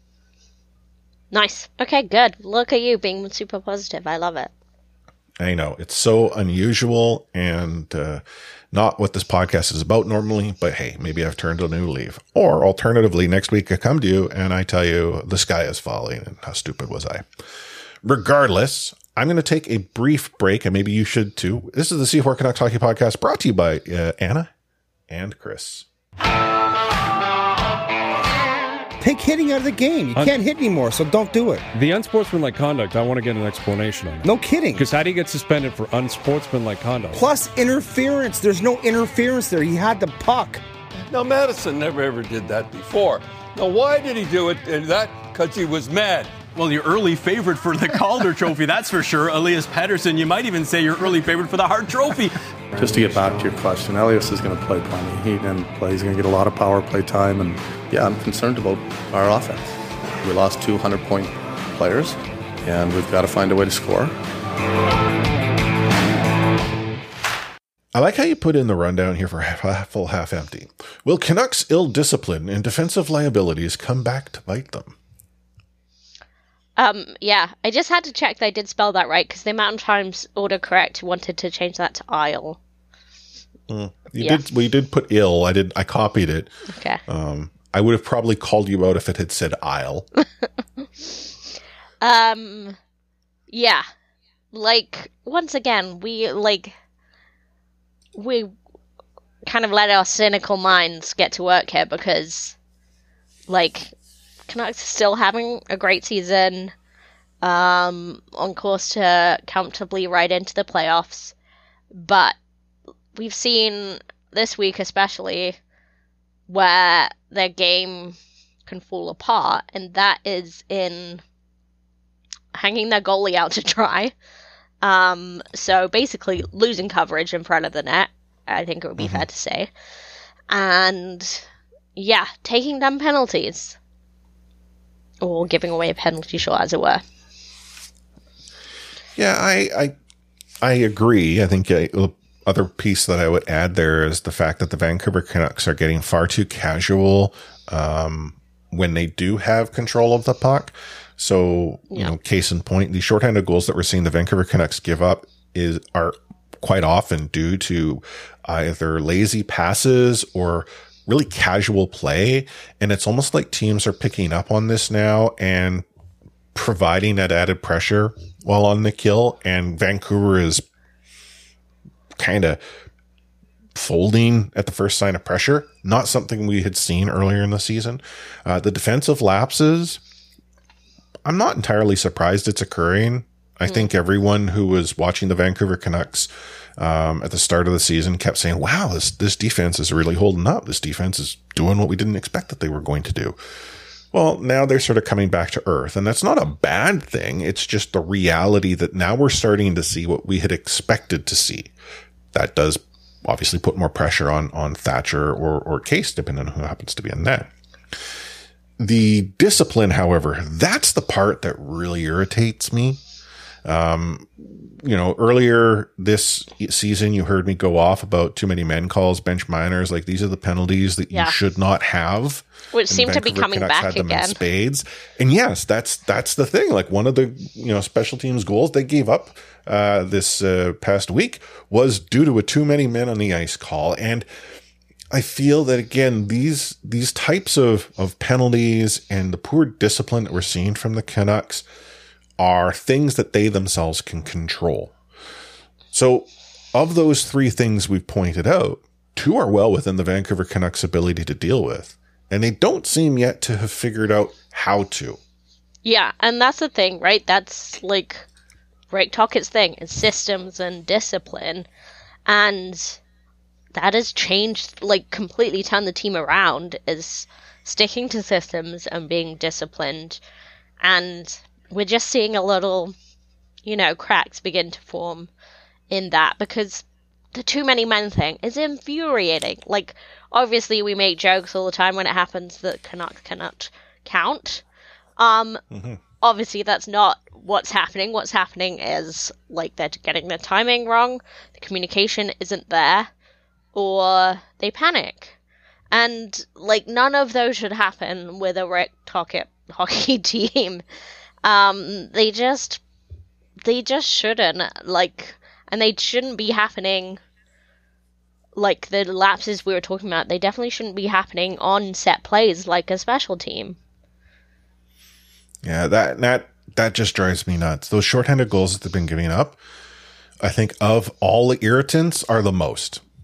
Nice. Okay, good. Look at you being super positive. I love it. I know. It's so unusual and not what this podcast is about normally, but hey, maybe I've turned a new leaf. Or alternatively, next week I come to you and I tell you the sky is falling and how stupid was I. Regardless, I'm going to take a brief break, and maybe you should too. This is the C4 Canucks Hockey Podcast, brought to you by Anna and Chris. Take hitting out of the game. You can't hit anymore, so don't do it. The unsportsmanlike conduct, I want to get an explanation on that. No kidding. Because how do you get suspended for unsportsmanlike conduct? Plus interference. There's no interference there. He had the puck. Now, Madison never ever did that before. Now, why did he do it? Because he was mad. Well, your early favorite for the Calder Trophy, that's for sure. Elias Pettersson, you might even say your early favorite for the Hart Trophy. Just to get back to your question, Elias is going to play plenty. He didn't play. He's going to get a lot of power play time. And, yeah, I'm concerned about our offense. We lost 200-point players, and we've got to find a way to score. I like how you put in the rundown here for half full, half empty. Will Canucks' ill discipline and defensive liabilities come back to bite them? Yeah, I just had to check that I did spell that right, because the Mountain Times autocorrect wanted to change that to Isle. We did put ill. I copied it. Okay. I would have probably called you out if it had said Isle. Yeah. Like, once again, we kind of let our cynical minds get to work here, because, like, Canucks are still having a great season, on course to comfortably right into the playoffs, but we've seen this week especially where their game can fall apart, and that is in hanging their goalie out to dry. So basically losing coverage in front of the net, I think it would be fair to say, and yeah, taking dumb penalties. Or giving away a penalty shot, as it were. Yeah, I agree. I think the other piece that I would add there is the fact that the Vancouver Canucks are getting far too casual when they do have control of the puck. So, you know, case in point, the shorthanded goals that we're seeing the Vancouver Canucks give up are quite often due to either lazy passes or really casual play, and it's almost like teams are picking up on this now and providing that added pressure while on the kill, and Vancouver is kind of folding at the first sign of pressure. Not something we had seen earlier in the season. The defensive lapses, I'm not entirely surprised it's occurring. I think everyone who was watching the Vancouver Canucks at the start of the season kept saying, wow, this defense is really holding up. This defense is doing what we didn't expect that they were going to do. Well, now they're sort of coming back to earth, and that's not a bad thing. It's just the reality that now we're starting to see what we had expected to see. That does obviously put more pressure on Thatcher or Case, depending on who happens to be in net. The discipline, however, that's the part that really irritates me. Earlier this season, you heard me go off about too many men calls, bench minors. Like, these are the penalties that you should not have. Which seem to be coming back had them again. In spades. And yes, that's the thing. Like, one of the, special teams goals they gave up, this past week was due to a too many men on the ice call. And I feel that, again, these types of penalties and the poor discipline that we're seeing from the Canucks are things that they themselves can control. So of those three things we've pointed out, two are well within the Vancouver Canucks' ability to deal with, and they don't seem yet to have figured out how to. Yeah, and that's the thing, right? That's like Rick Tocchet's thing, is systems and discipline, and that has changed, like, completely turned the team around, is sticking to systems and being disciplined, and we're just seeing a little, cracks begin to form in that, because the too many men thing is infuriating. Like, obviously we make jokes all the time when it happens that Canucks cannot count. Obviously that's not what's happening. What's happening is, like, they're getting the timing wrong, the communication isn't there, or they panic. And, like, none of those should happen with a Rick Tocchet hockey team. They just shouldn't, like, and they shouldn't be happening, like, the lapses we were talking about, they definitely shouldn't be happening on set plays like a special team. Yeah, that just drives me nuts. Those shorthanded goals that they've been giving up, I think of all the irritants, are the most.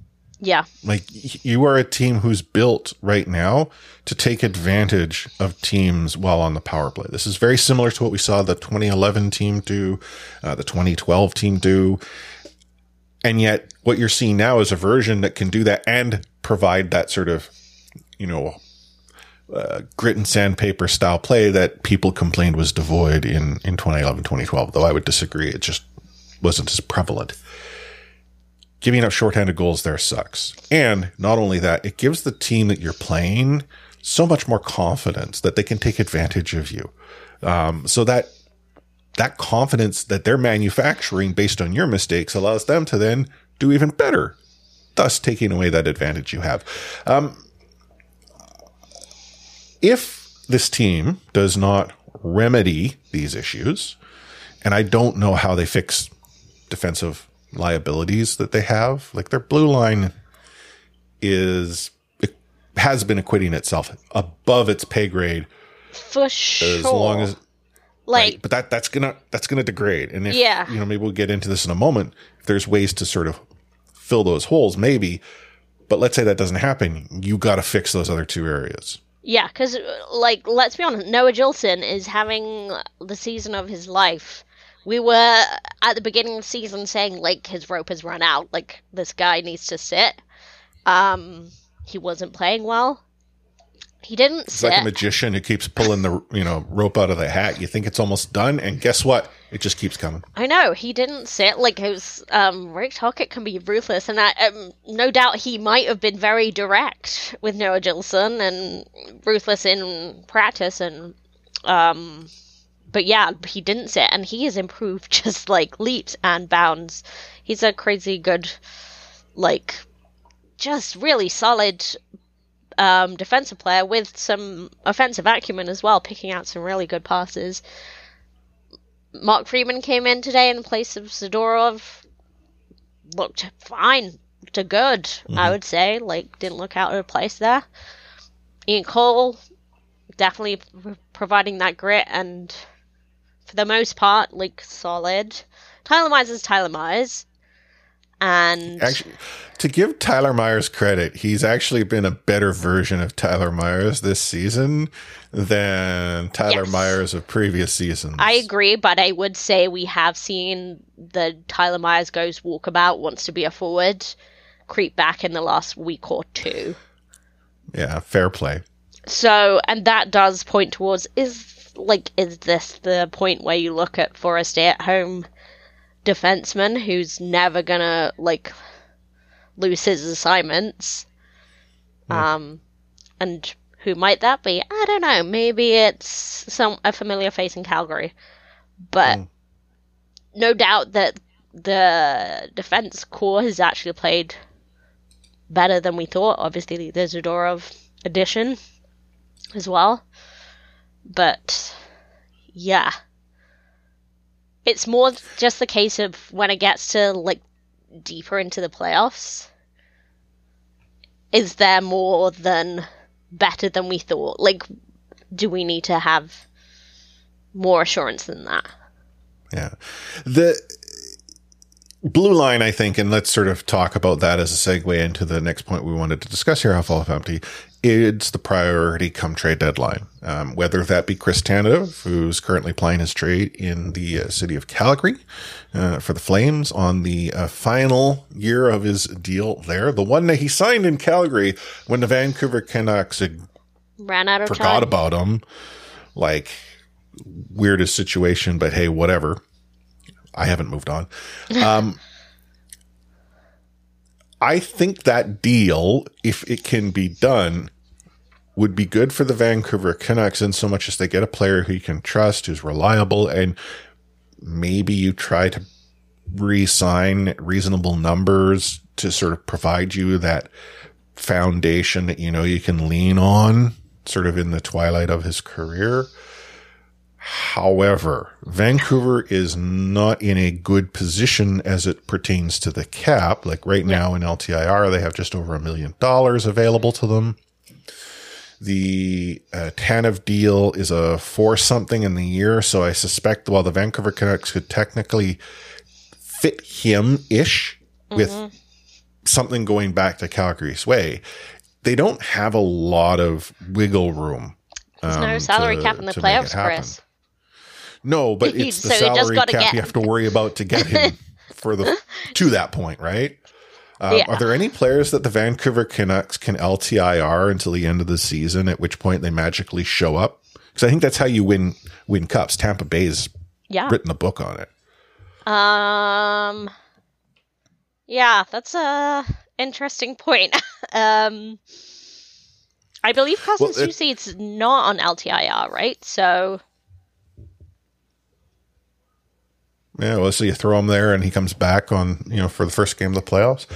Yeah. Like, you are a team who's built right now to take advantage of teams while on the power play. This is very similar to what we saw the 2011 team do, the 2012 team do. And yet what you're seeing now is a version that can do that and provide that sort of, grit and sandpaper style play that people complained was devoid in 2011, 2012, though I would disagree. It just wasn't as prevalent. Giving up shorthanded goals there sucks. And not only that, it gives the team that you're playing so much more confidence that they can take advantage of you. So that confidence that they're manufacturing based on your mistakes allows them to then do even better, thus taking away that advantage you have. If this team does not remedy these issues, and I don't know how they fix defensive liabilities that they have, like their blue line has been acquitting itself above its pay grade for sure. As long as, like, right? But that's gonna degrade. And if, maybe we'll get into this in a moment. If there's ways to sort of fill those holes, maybe. But let's say that doesn't happen. You got to fix those other two areas. Yeah, because, like, let's be honest, Noah Juulsen is having the season of his life. We were, at the beginning of the season, saying, like, his rope has run out. Like, this guy needs to sit. He wasn't playing well. He didn't sit. It's like a magician who keeps pulling the, rope out of the hat. You think it's almost done, and guess what? It just keeps coming. I know. He didn't sit. Like, it was, Rick Tocchet can be ruthless, and no doubt he might have been very direct with Noah Juulsen and ruthless in practice, and, but yeah, he didn't sit, and he has improved just, like, leaps and bounds. He's a crazy good, like, just really solid defensive player with some offensive acumen as well, picking out some really good passes. Mark Freeman came in today in place of Zadorov. Looked fine to good, I would say. Like, didn't look out of place there. Ian Cole, definitely providing that grit and, for the most part, like, solid. Tyler Myers is Tyler Myers. And actually, to give Tyler Myers credit, he's actually been a better version of Tyler Myers this season than Tyler Myers of previous seasons. I agree, but I would say we have seen the Tyler Myers goes walkabout, wants to be a forward, creep back in the last week or two. Yeah, fair play. So, and that does point towards, is this the point where you look at for a stay-at-home defenseman who's never gonna, like, lose his assignments? And who might that be? I don't know. Maybe it's a familiar face in Calgary. But no doubt that the defense core has actually played better than we thought. Obviously, the Zadorov addition as well. But, yeah. It's more just the case of when it gets to, like, deeper into the playoffs. Is there more than better than we thought? Like, do we need to have more assurance than that? Yeah. The blue line, I think, and let's sort of talk about that as a segue into the next point we wanted to discuss here, Full of Empty. It's the priority come trade deadline. Whether that be Chris Tanev, who's currently playing his trade in the city of Calgary for the Flames on the final year of his deal there. The one that he signed in Calgary when the Vancouver Canucks ran out of time. Forgot about him. Like, weirdest situation, but hey, whatever. I haven't moved on. I think that deal, if it can be done, would be good for the Vancouver Canucks in so much as they get a player who you can trust, who's reliable, and maybe you try to re-sign reasonable numbers to sort of provide you that foundation that, you can lean on sort of in the twilight of his career. However, Vancouver is not in a good position as it pertains to the cap. Like right now in LTIR, they have just over $1 million available to them. The Tanev deal is a 4-something in the year, so I suspect while the Vancouver Canucks could technically fit him-ish with something going back to Calgary's way, they don't have a lot of wiggle room. There's no salary cap in the playoffs, Chris. No, but it's the salary cap you have to worry about to get him to that point, right? Are there any players that the Vancouver Canucks can LTIR until the end of the season, at which point they magically show up? Because I think that's how you win cups. Tampa Bay's written a book on it. Yeah, that's a interesting point. I believe Carson Soucy's not on LTIR, right? So yeah, well, so you throw him there, and he comes back on, for the first game of the playoffs.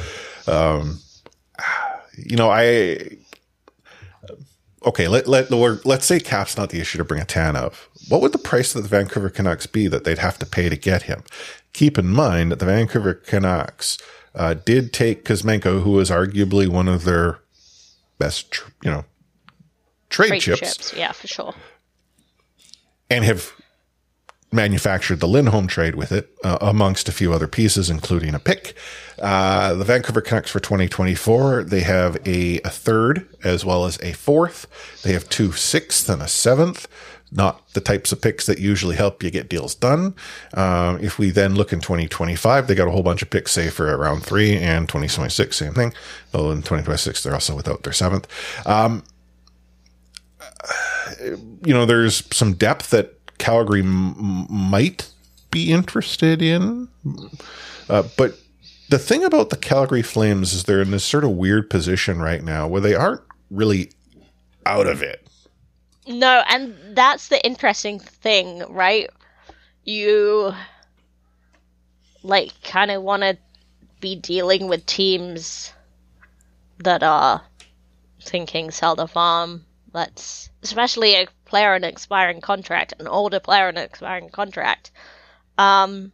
Let's say cap's not the issue to bring a Tanev. What would the price of the Vancouver Canucks be that they'd have to pay to get him? Keep in mind that the Vancouver Canucks did take Kuzmenko, who was arguably one of their best, trade chips. Yeah, for sure. And have manufactured the Lindholm trade with it, amongst a few other pieces, including a pick. The Vancouver Canucks for 2024, they have a third as well as a fourth. They have 2 6th and a 7th. Not the types of picks that usually help you get deals done. If we then look in 2025, they got a whole bunch of picks, say, for round 3, and 2026, same thing. Though in 2026, they're also without their 7th. There's some depth that Calgary might be interested in. But the thing about the Calgary Flames is they're in this sort of weird position right now where they aren't really out of it. No, and that's the interesting thing, right? You, kind of want to be dealing with teams that are thinking sell the farm. Especially a player in an expiring contract, an older player in an expiring contract. I'm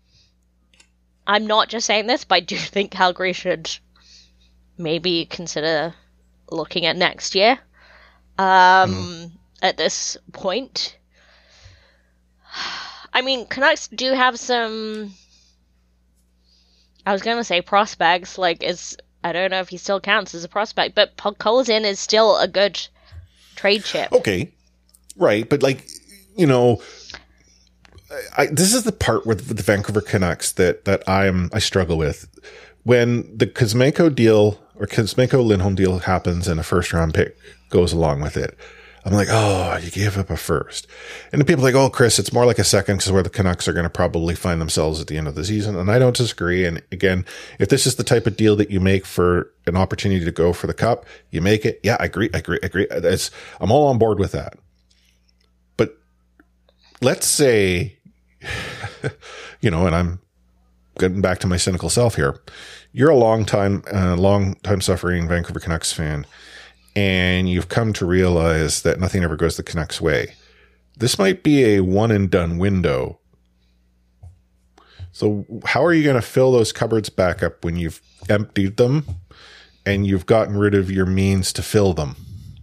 not just saying this, but I do think Calgary should maybe consider looking at next year. At this point, I mean, Canucks do have some. I was going to say prospects. I don't know if he still counts as a prospect, but Podkolzin is still a good trade chip. Okay, right, but this is the part with the Vancouver Canucks that I struggle with. When the Kuzmenko deal or Kuzmenko Lindholm deal happens and a first round pick goes along with it, I'm like, oh, you gave up a first. And the people are like, oh, Chris, it's more like a second because where the Canucks are going to probably find themselves at the end of the season. And I don't disagree. And again, if this is the type of deal that you make for an opportunity to go for the cup, you make it. Yeah, I agree. I'm all on board with that. But let's say, and I'm getting back to my cynical self here. You're a long time suffering Vancouver Canucks fan, and you've come to realize that nothing ever goes the Canucks' way. This might be a one and done window. So how are you going to fill those cupboards back up when you've emptied them and you've gotten rid of your means to fill them?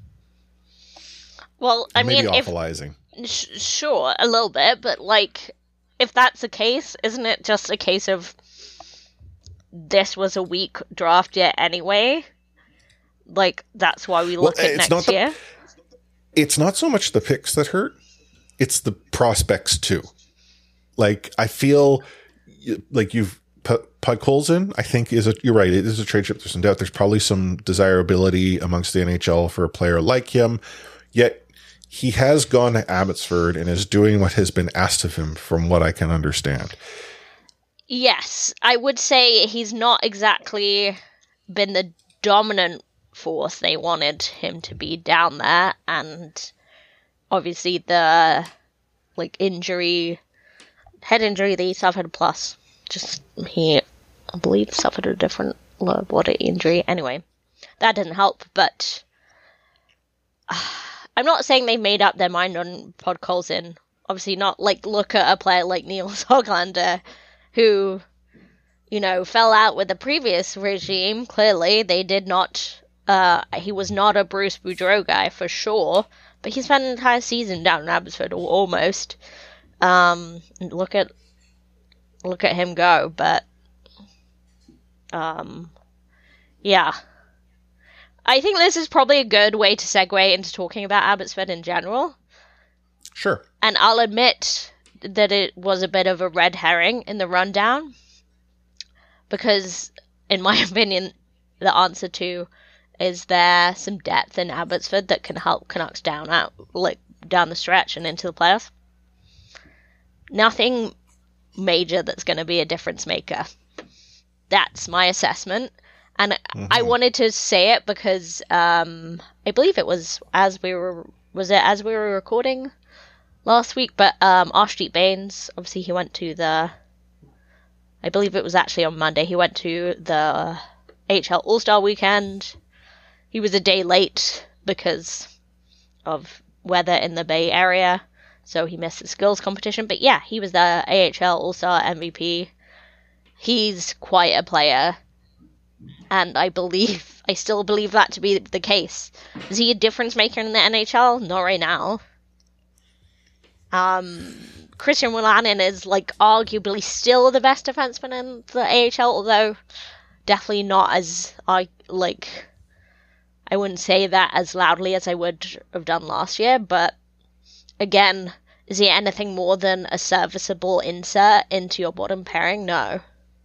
Well, I mean, awfulizing. Sure, a little bit, but if that's the case, isn't it just a case of this was a weak draft year anyway? That's why we look at next year. It's not so much the picks that hurt; it's the prospects too. I feel like you've Podkolzin, I think you're right. It is a trade chip. There's some doubt. There's probably some desirability amongst the NHL for a player like him. Yet he has gone to Abbotsford and is doing what has been asked of him, from what I can understand. Yes, I would say he's not exactly been the dominant force they wanted him to be down there, and obviously the head injury that he suffered, plus I believe suffered a different lower body injury. Anyway, that didn't help, but I'm not saying they made up their mind on Podkolzin. Obviously not. Look at a player like Nils Höglander, who, fell out with the previous regime. Clearly, they did not. He was not a Bruce Boudreau guy for sure, but he spent an entire season down in Abbotsford, or almost. Look at him go. But Yeah. I think this is probably a good way to segue into talking about Abbotsford in general. Sure. And I'll admit that it was a bit of a red herring in the rundown. Because, in my opinion, the answer to is there some depth in Abbotsford that can help Canucks down the stretch and into the playoffs? Nothing major that's going to be a difference maker. That's my assessment. And I wanted to say it because I believe it was as we were recording last week, but Arshdeep Bains, obviously he went to I believe it was actually on Monday, he went to the AHL All-Star Weekend. He was a day late because of weather in the Bay Area, so he missed the skills competition. But yeah, he was the AHL All-Star MVP. He's quite a player, and I still believe that to be the case. Is he a difference maker in the NHL? Not right now. Christian Wolanin is arguably still the best defenseman in the AHL, although definitely not as I wouldn't say that as loudly as I would have done last year, but again, is he anything more than a serviceable insert into your bottom pairing? No.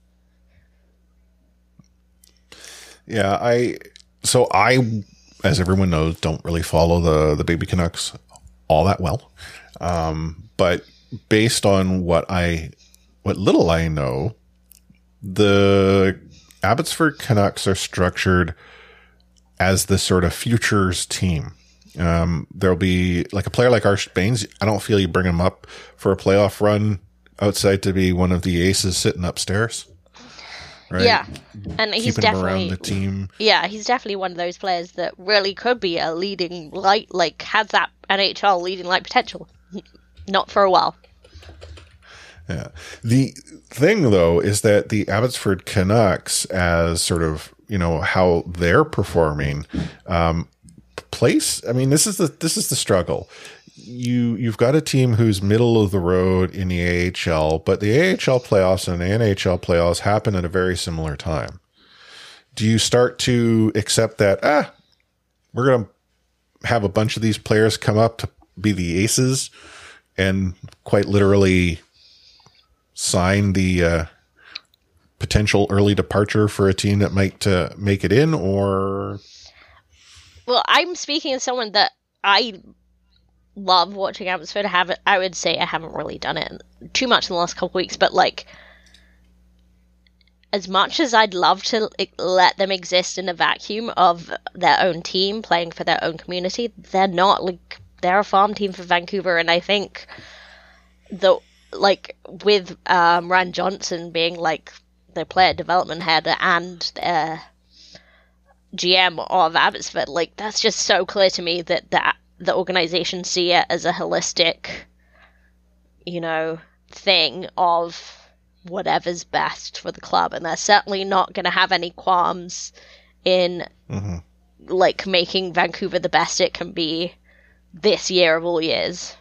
Yeah, I, as everyone knows, don't really follow the Baby Canucks all that well. But based on what little I know, the Abbotsford Canucks are structured as the sort of futures team. There'll be a player like Arshdeep Bains. I don't feel you bring him up for a playoff run outside to be one of the aces sitting upstairs. Right? Yeah, and he's keeping definitely him around the team. Yeah, he's definitely one of those players that really could be a leading light, has that NHL leading light potential. Not for a while. Yeah. The thing, though, is that the Abbotsford Canucks, as sort of, how they're performing, this is the struggle. You've got a team who's middle of the road in the AHL, but the AHL playoffs and the NHL playoffs happen at a very similar time. Do you start to accept that, we're going to have a bunch of these players come up to be the aces and quite literally sign the potential early departure for a team that might make it in, or? Well, I'm speaking as someone that I love watching Abbotsford. I would say I haven't really done it too much in the last couple of weeks, but as much as I'd love to let them exist in a vacuum of their own team playing for their own community, they're not. They're a farm team for Vancouver, and I think with Rand Johnson being the player development head and their GM of Abbotsford, that's just so clear to me that the organization see it as a holistic, thing of whatever's best for the club, and they're certainly not going to have any qualms in making Vancouver the best it can be this year of all years.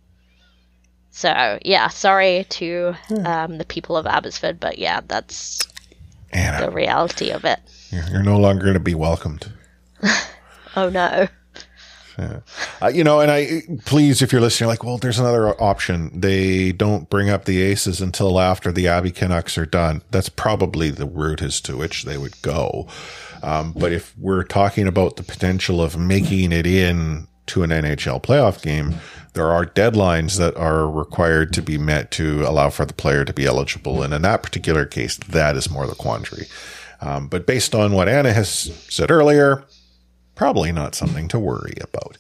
So yeah, sorry to the people of Abbotsford, but yeah, that's Anna, the reality of it. You're no longer going to be welcomed. Oh no. Yeah. And please, if you're listening, well, there's another option. They don't bring up the aces until after the Abbey Canucks are done. That's probably the route as to which they would go. But if we're talking about the potential of making it in to an NHL playoff game, there are deadlines that are required to be met to allow for the player to be eligible. And in that particular case, that is more the quandary. But based on what Anna has said earlier, probably not something to worry about.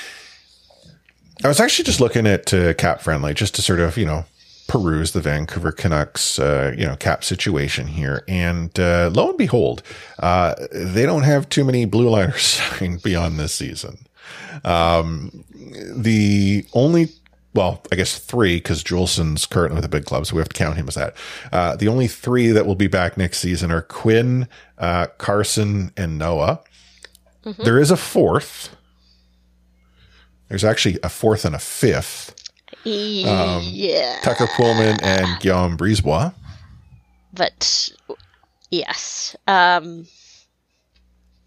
I was actually just looking at Cap Friendly just to sort of, peruse the Vancouver Canucks, cap situation here. And lo and behold, they don't have too many blue liners signed beyond this season. The only, I guess 3, because Juulsen's currently with the big club, so we have to count him as that. The only 3 that will be back next season are Quinn, Carson, and Noah. Mm-hmm. There is a 4th. There's actually a 4th and a 5th. Yeah. Tucker Pullman and Guillaume Brisebois. But, yes.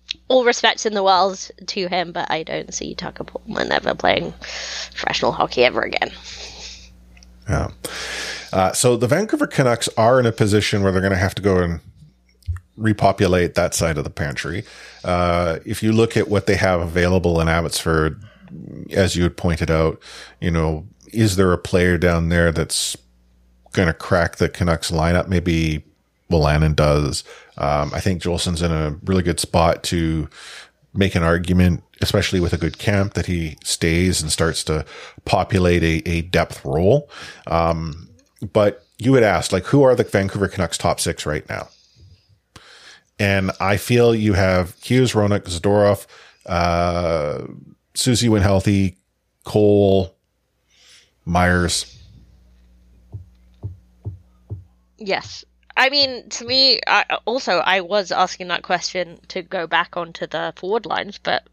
all respect in the world to him, but I don't see Tucker Poolman ever playing professional hockey ever again. Yeah. So the Vancouver Canucks are in a position where they're going to have to go and repopulate that side of the pantry. If you look at what they have available in Abbotsford, as you had pointed out, is there a player down there that's going to crack the Canucks lineup? Maybe Wolanin does. I think Jolson's in a really good spot to make an argument, especially with a good camp, that he stays and starts to populate a depth role. But you had asked, who are the Vancouver Canucks top 6 right now? And I feel you have Hughes, Roenick, Zadorov, Susie when healthy, Cole, Myers. Yes. I mean, to me, I was asking that question to go back onto the forward lines, but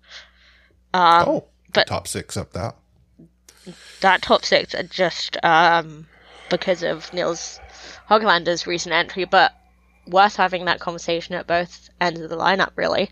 top 6 up that. That top 6 are just because of Nils Hoglander's recent entry, but worth having that conversation at both ends of the lineup, really.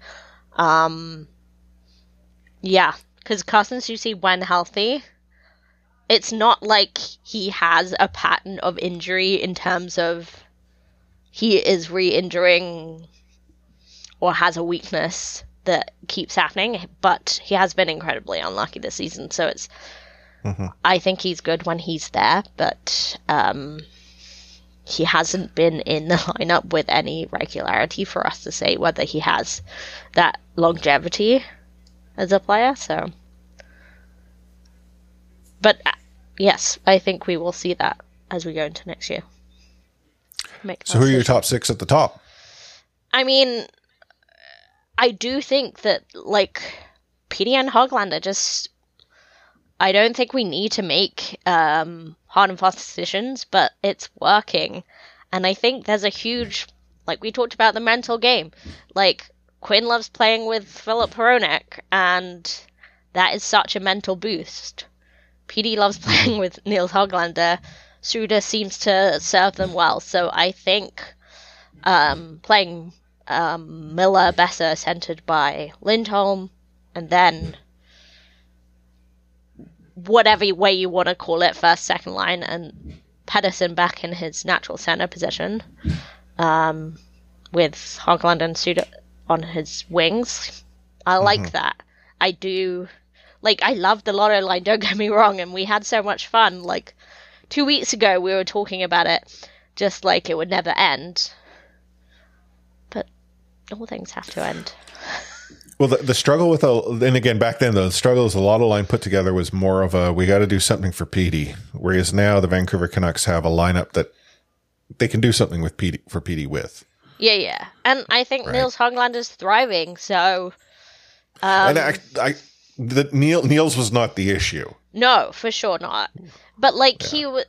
Yeah, because Carson Soucy, when healthy, it's not like he has a pattern of injury in terms of he is re-injuring or has a weakness that keeps happening, but he has been incredibly unlucky this season, so it's I think he's good when he's there, but he hasn't been in the lineup with any regularity for us to say whether he has that longevity as a player, so. But yes, I think we will see that as we go into next year. So who are your top 6 at the top? I mean, I do think that, Petey and Hoglander I don't think we need to make hard and fast decisions, but it's working. And I think there's a huge, we talked about the mental game. Quinn loves playing with Philip Hronek, and that is such a mental boost. Petey loves playing with Nils Hoglander. Suda seems to serve them well. So I think playing Miller better centered by Lindholm, and then whatever way you want to call it, first, second line, and Pedersen back in his natural center position, with Hoglander and Suda on his wings. I like that. I do. I love the lotto line, don't get me wrong, and we had so much fun. 2 weeks ago, we were talking about it just like it would never end. But all things have to end. Well, the struggle with and again, back then, the struggle as the lotto line put together was more of we got to do something for Petey. Whereas now the Vancouver Canucks have a lineup that they can do something with Petey with. Yeah. And I think Nils Hoglander's thriving, so. And Niels was not the issue. No, for sure not. But he was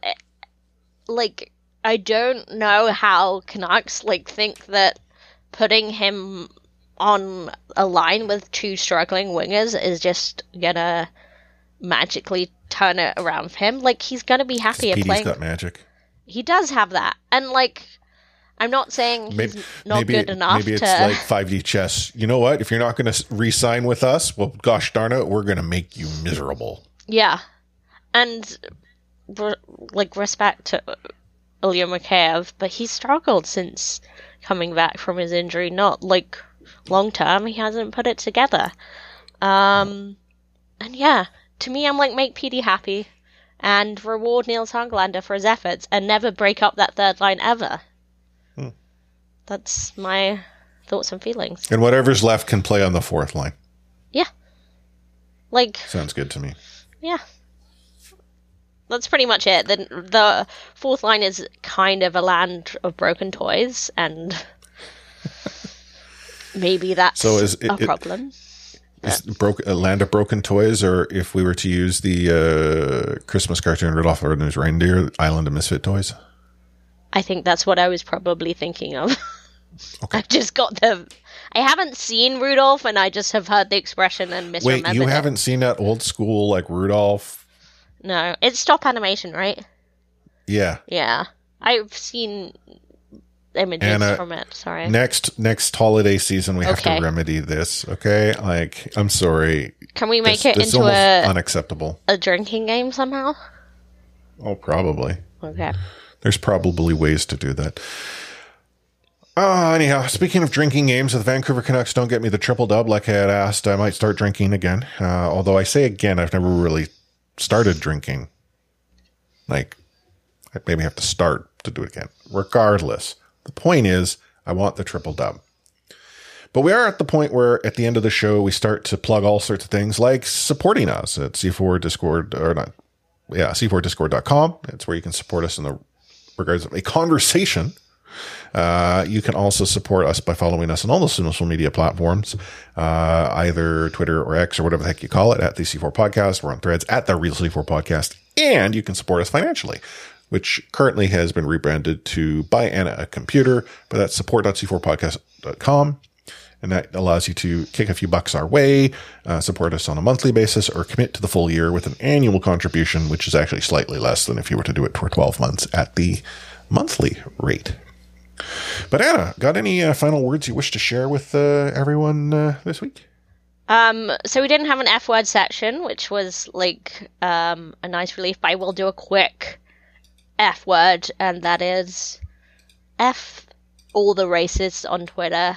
I don't know how Canucks think that putting him on a line with 2 struggling wingers is just gonna magically turn it around for him. He's gonna be happy at playing. Petey's got magic. He does have that, and I'm not saying he's not good enough. Maybe it's like 5D chess. You know what? If you're not going to re-sign with us, well, gosh darn it, we're going to make you miserable. Yeah, and respect to Ilya Mikheyev, but he's struggled since coming back from his injury. Not long term, he hasn't put it together. And yeah, to me, I'm make Petey happy and reward Nils Hoglander for his efforts and never break up that third line ever. That's my thoughts and feelings. And whatever's left can play on the fourth line. Yeah. Sounds good to me. Yeah. That's pretty much it. The fourth line is kind of a land of broken toys, and maybe that's a problem. Is a land of broken toys, or if we were to use the Christmas cartoon Rudolph the Red-Nosed Reindeer, Island of Misfit Toys? I think that's what I was probably thinking of. Okay. I've just got I haven't seen Rudolph, and I just have heard the expression and misremembered it. Wait, you haven't seen that old school, Rudolph? No. It's stop animation, right? Yeah. Yeah. I've seen images Anna, from it. Sorry. Next holiday season, we have to remedy this. Okay, like I'm sorry. Can we make it this into unacceptable a drinking game somehow? Oh, probably. Okay. There's probably ways to do that. Anyhow, speaking of drinking games, if the Vancouver Canucks don't get me the triple dub like I had asked, I might start drinking again. Although I say again, I've never really started drinking. Like, I maybe have to start to do it again. Regardless, the point is, I want the triple dub. But we are at the point where at the end of the show, we start to plug all sorts of things like supporting us at C4 Discord, or not, yeah, C4Discord.com. It's where you can support us in the regards of a conversation. You can also support us by following us on all the social media platforms, either Twitter or X or whatever the heck you call it, at the C4 Podcast. We're on Threads at the Real C4 Podcast. And you can support us financially, which currently has been rebranded to Buy Anna a Computer, but that's support.c4podcast.com. And that allows you to kick a few bucks our way, support us on a monthly basis, or commit to the full year with an annual contribution, which is actually slightly less than if you were to do it for 12 months at the monthly rate. But Anna, got any final words you wish to share with everyone this week? So we didn't have an F word section, which was like a nice relief, but I will do a quick F word, and that is F all the racists on Twitter.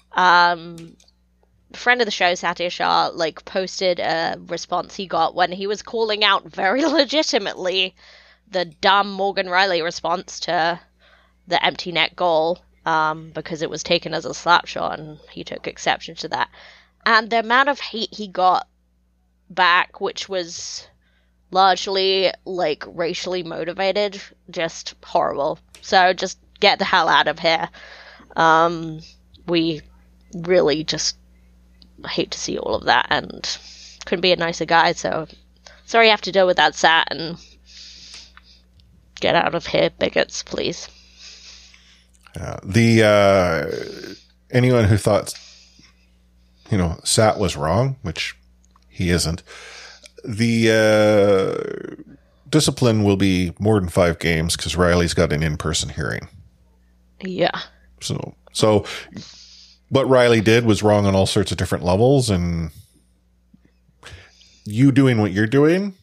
Friend of the show, Satya Shah, like posted a response he got when he was calling out very legitimately the dumb Morgan Riley response to the empty net goal, because it was taken as a slap shot, and he took exception to that. And the amount of hate he got back, which was largely like racially motivated, just horrible. So just get the hell out of here. We really just hate to see all of that, and couldn't be a nicer guy, so sorry you have to deal with that, Sat, and get out of here, bigots, please. Anyone who thought, Sat was wrong, which he isn't, the discipline will be more than 5 games because Riley's got an in-person hearing. Yeah. So what Riley did was wrong on all sorts of different levels, and you doing what you're doing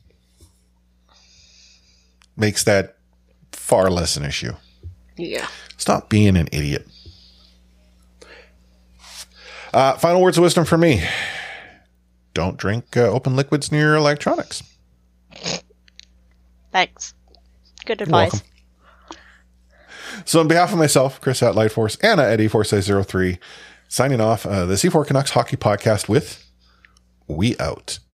makes that far less an issue. Yeah. Stop being an idiot. Final words of wisdom for me. Don't drink open liquids near electronics. Thanks. Good advice. You're welcome. So on behalf of myself, Chris at Lightforce, Anna at E4603, signing off, the C4 Canucks Hockey Podcast with We Out.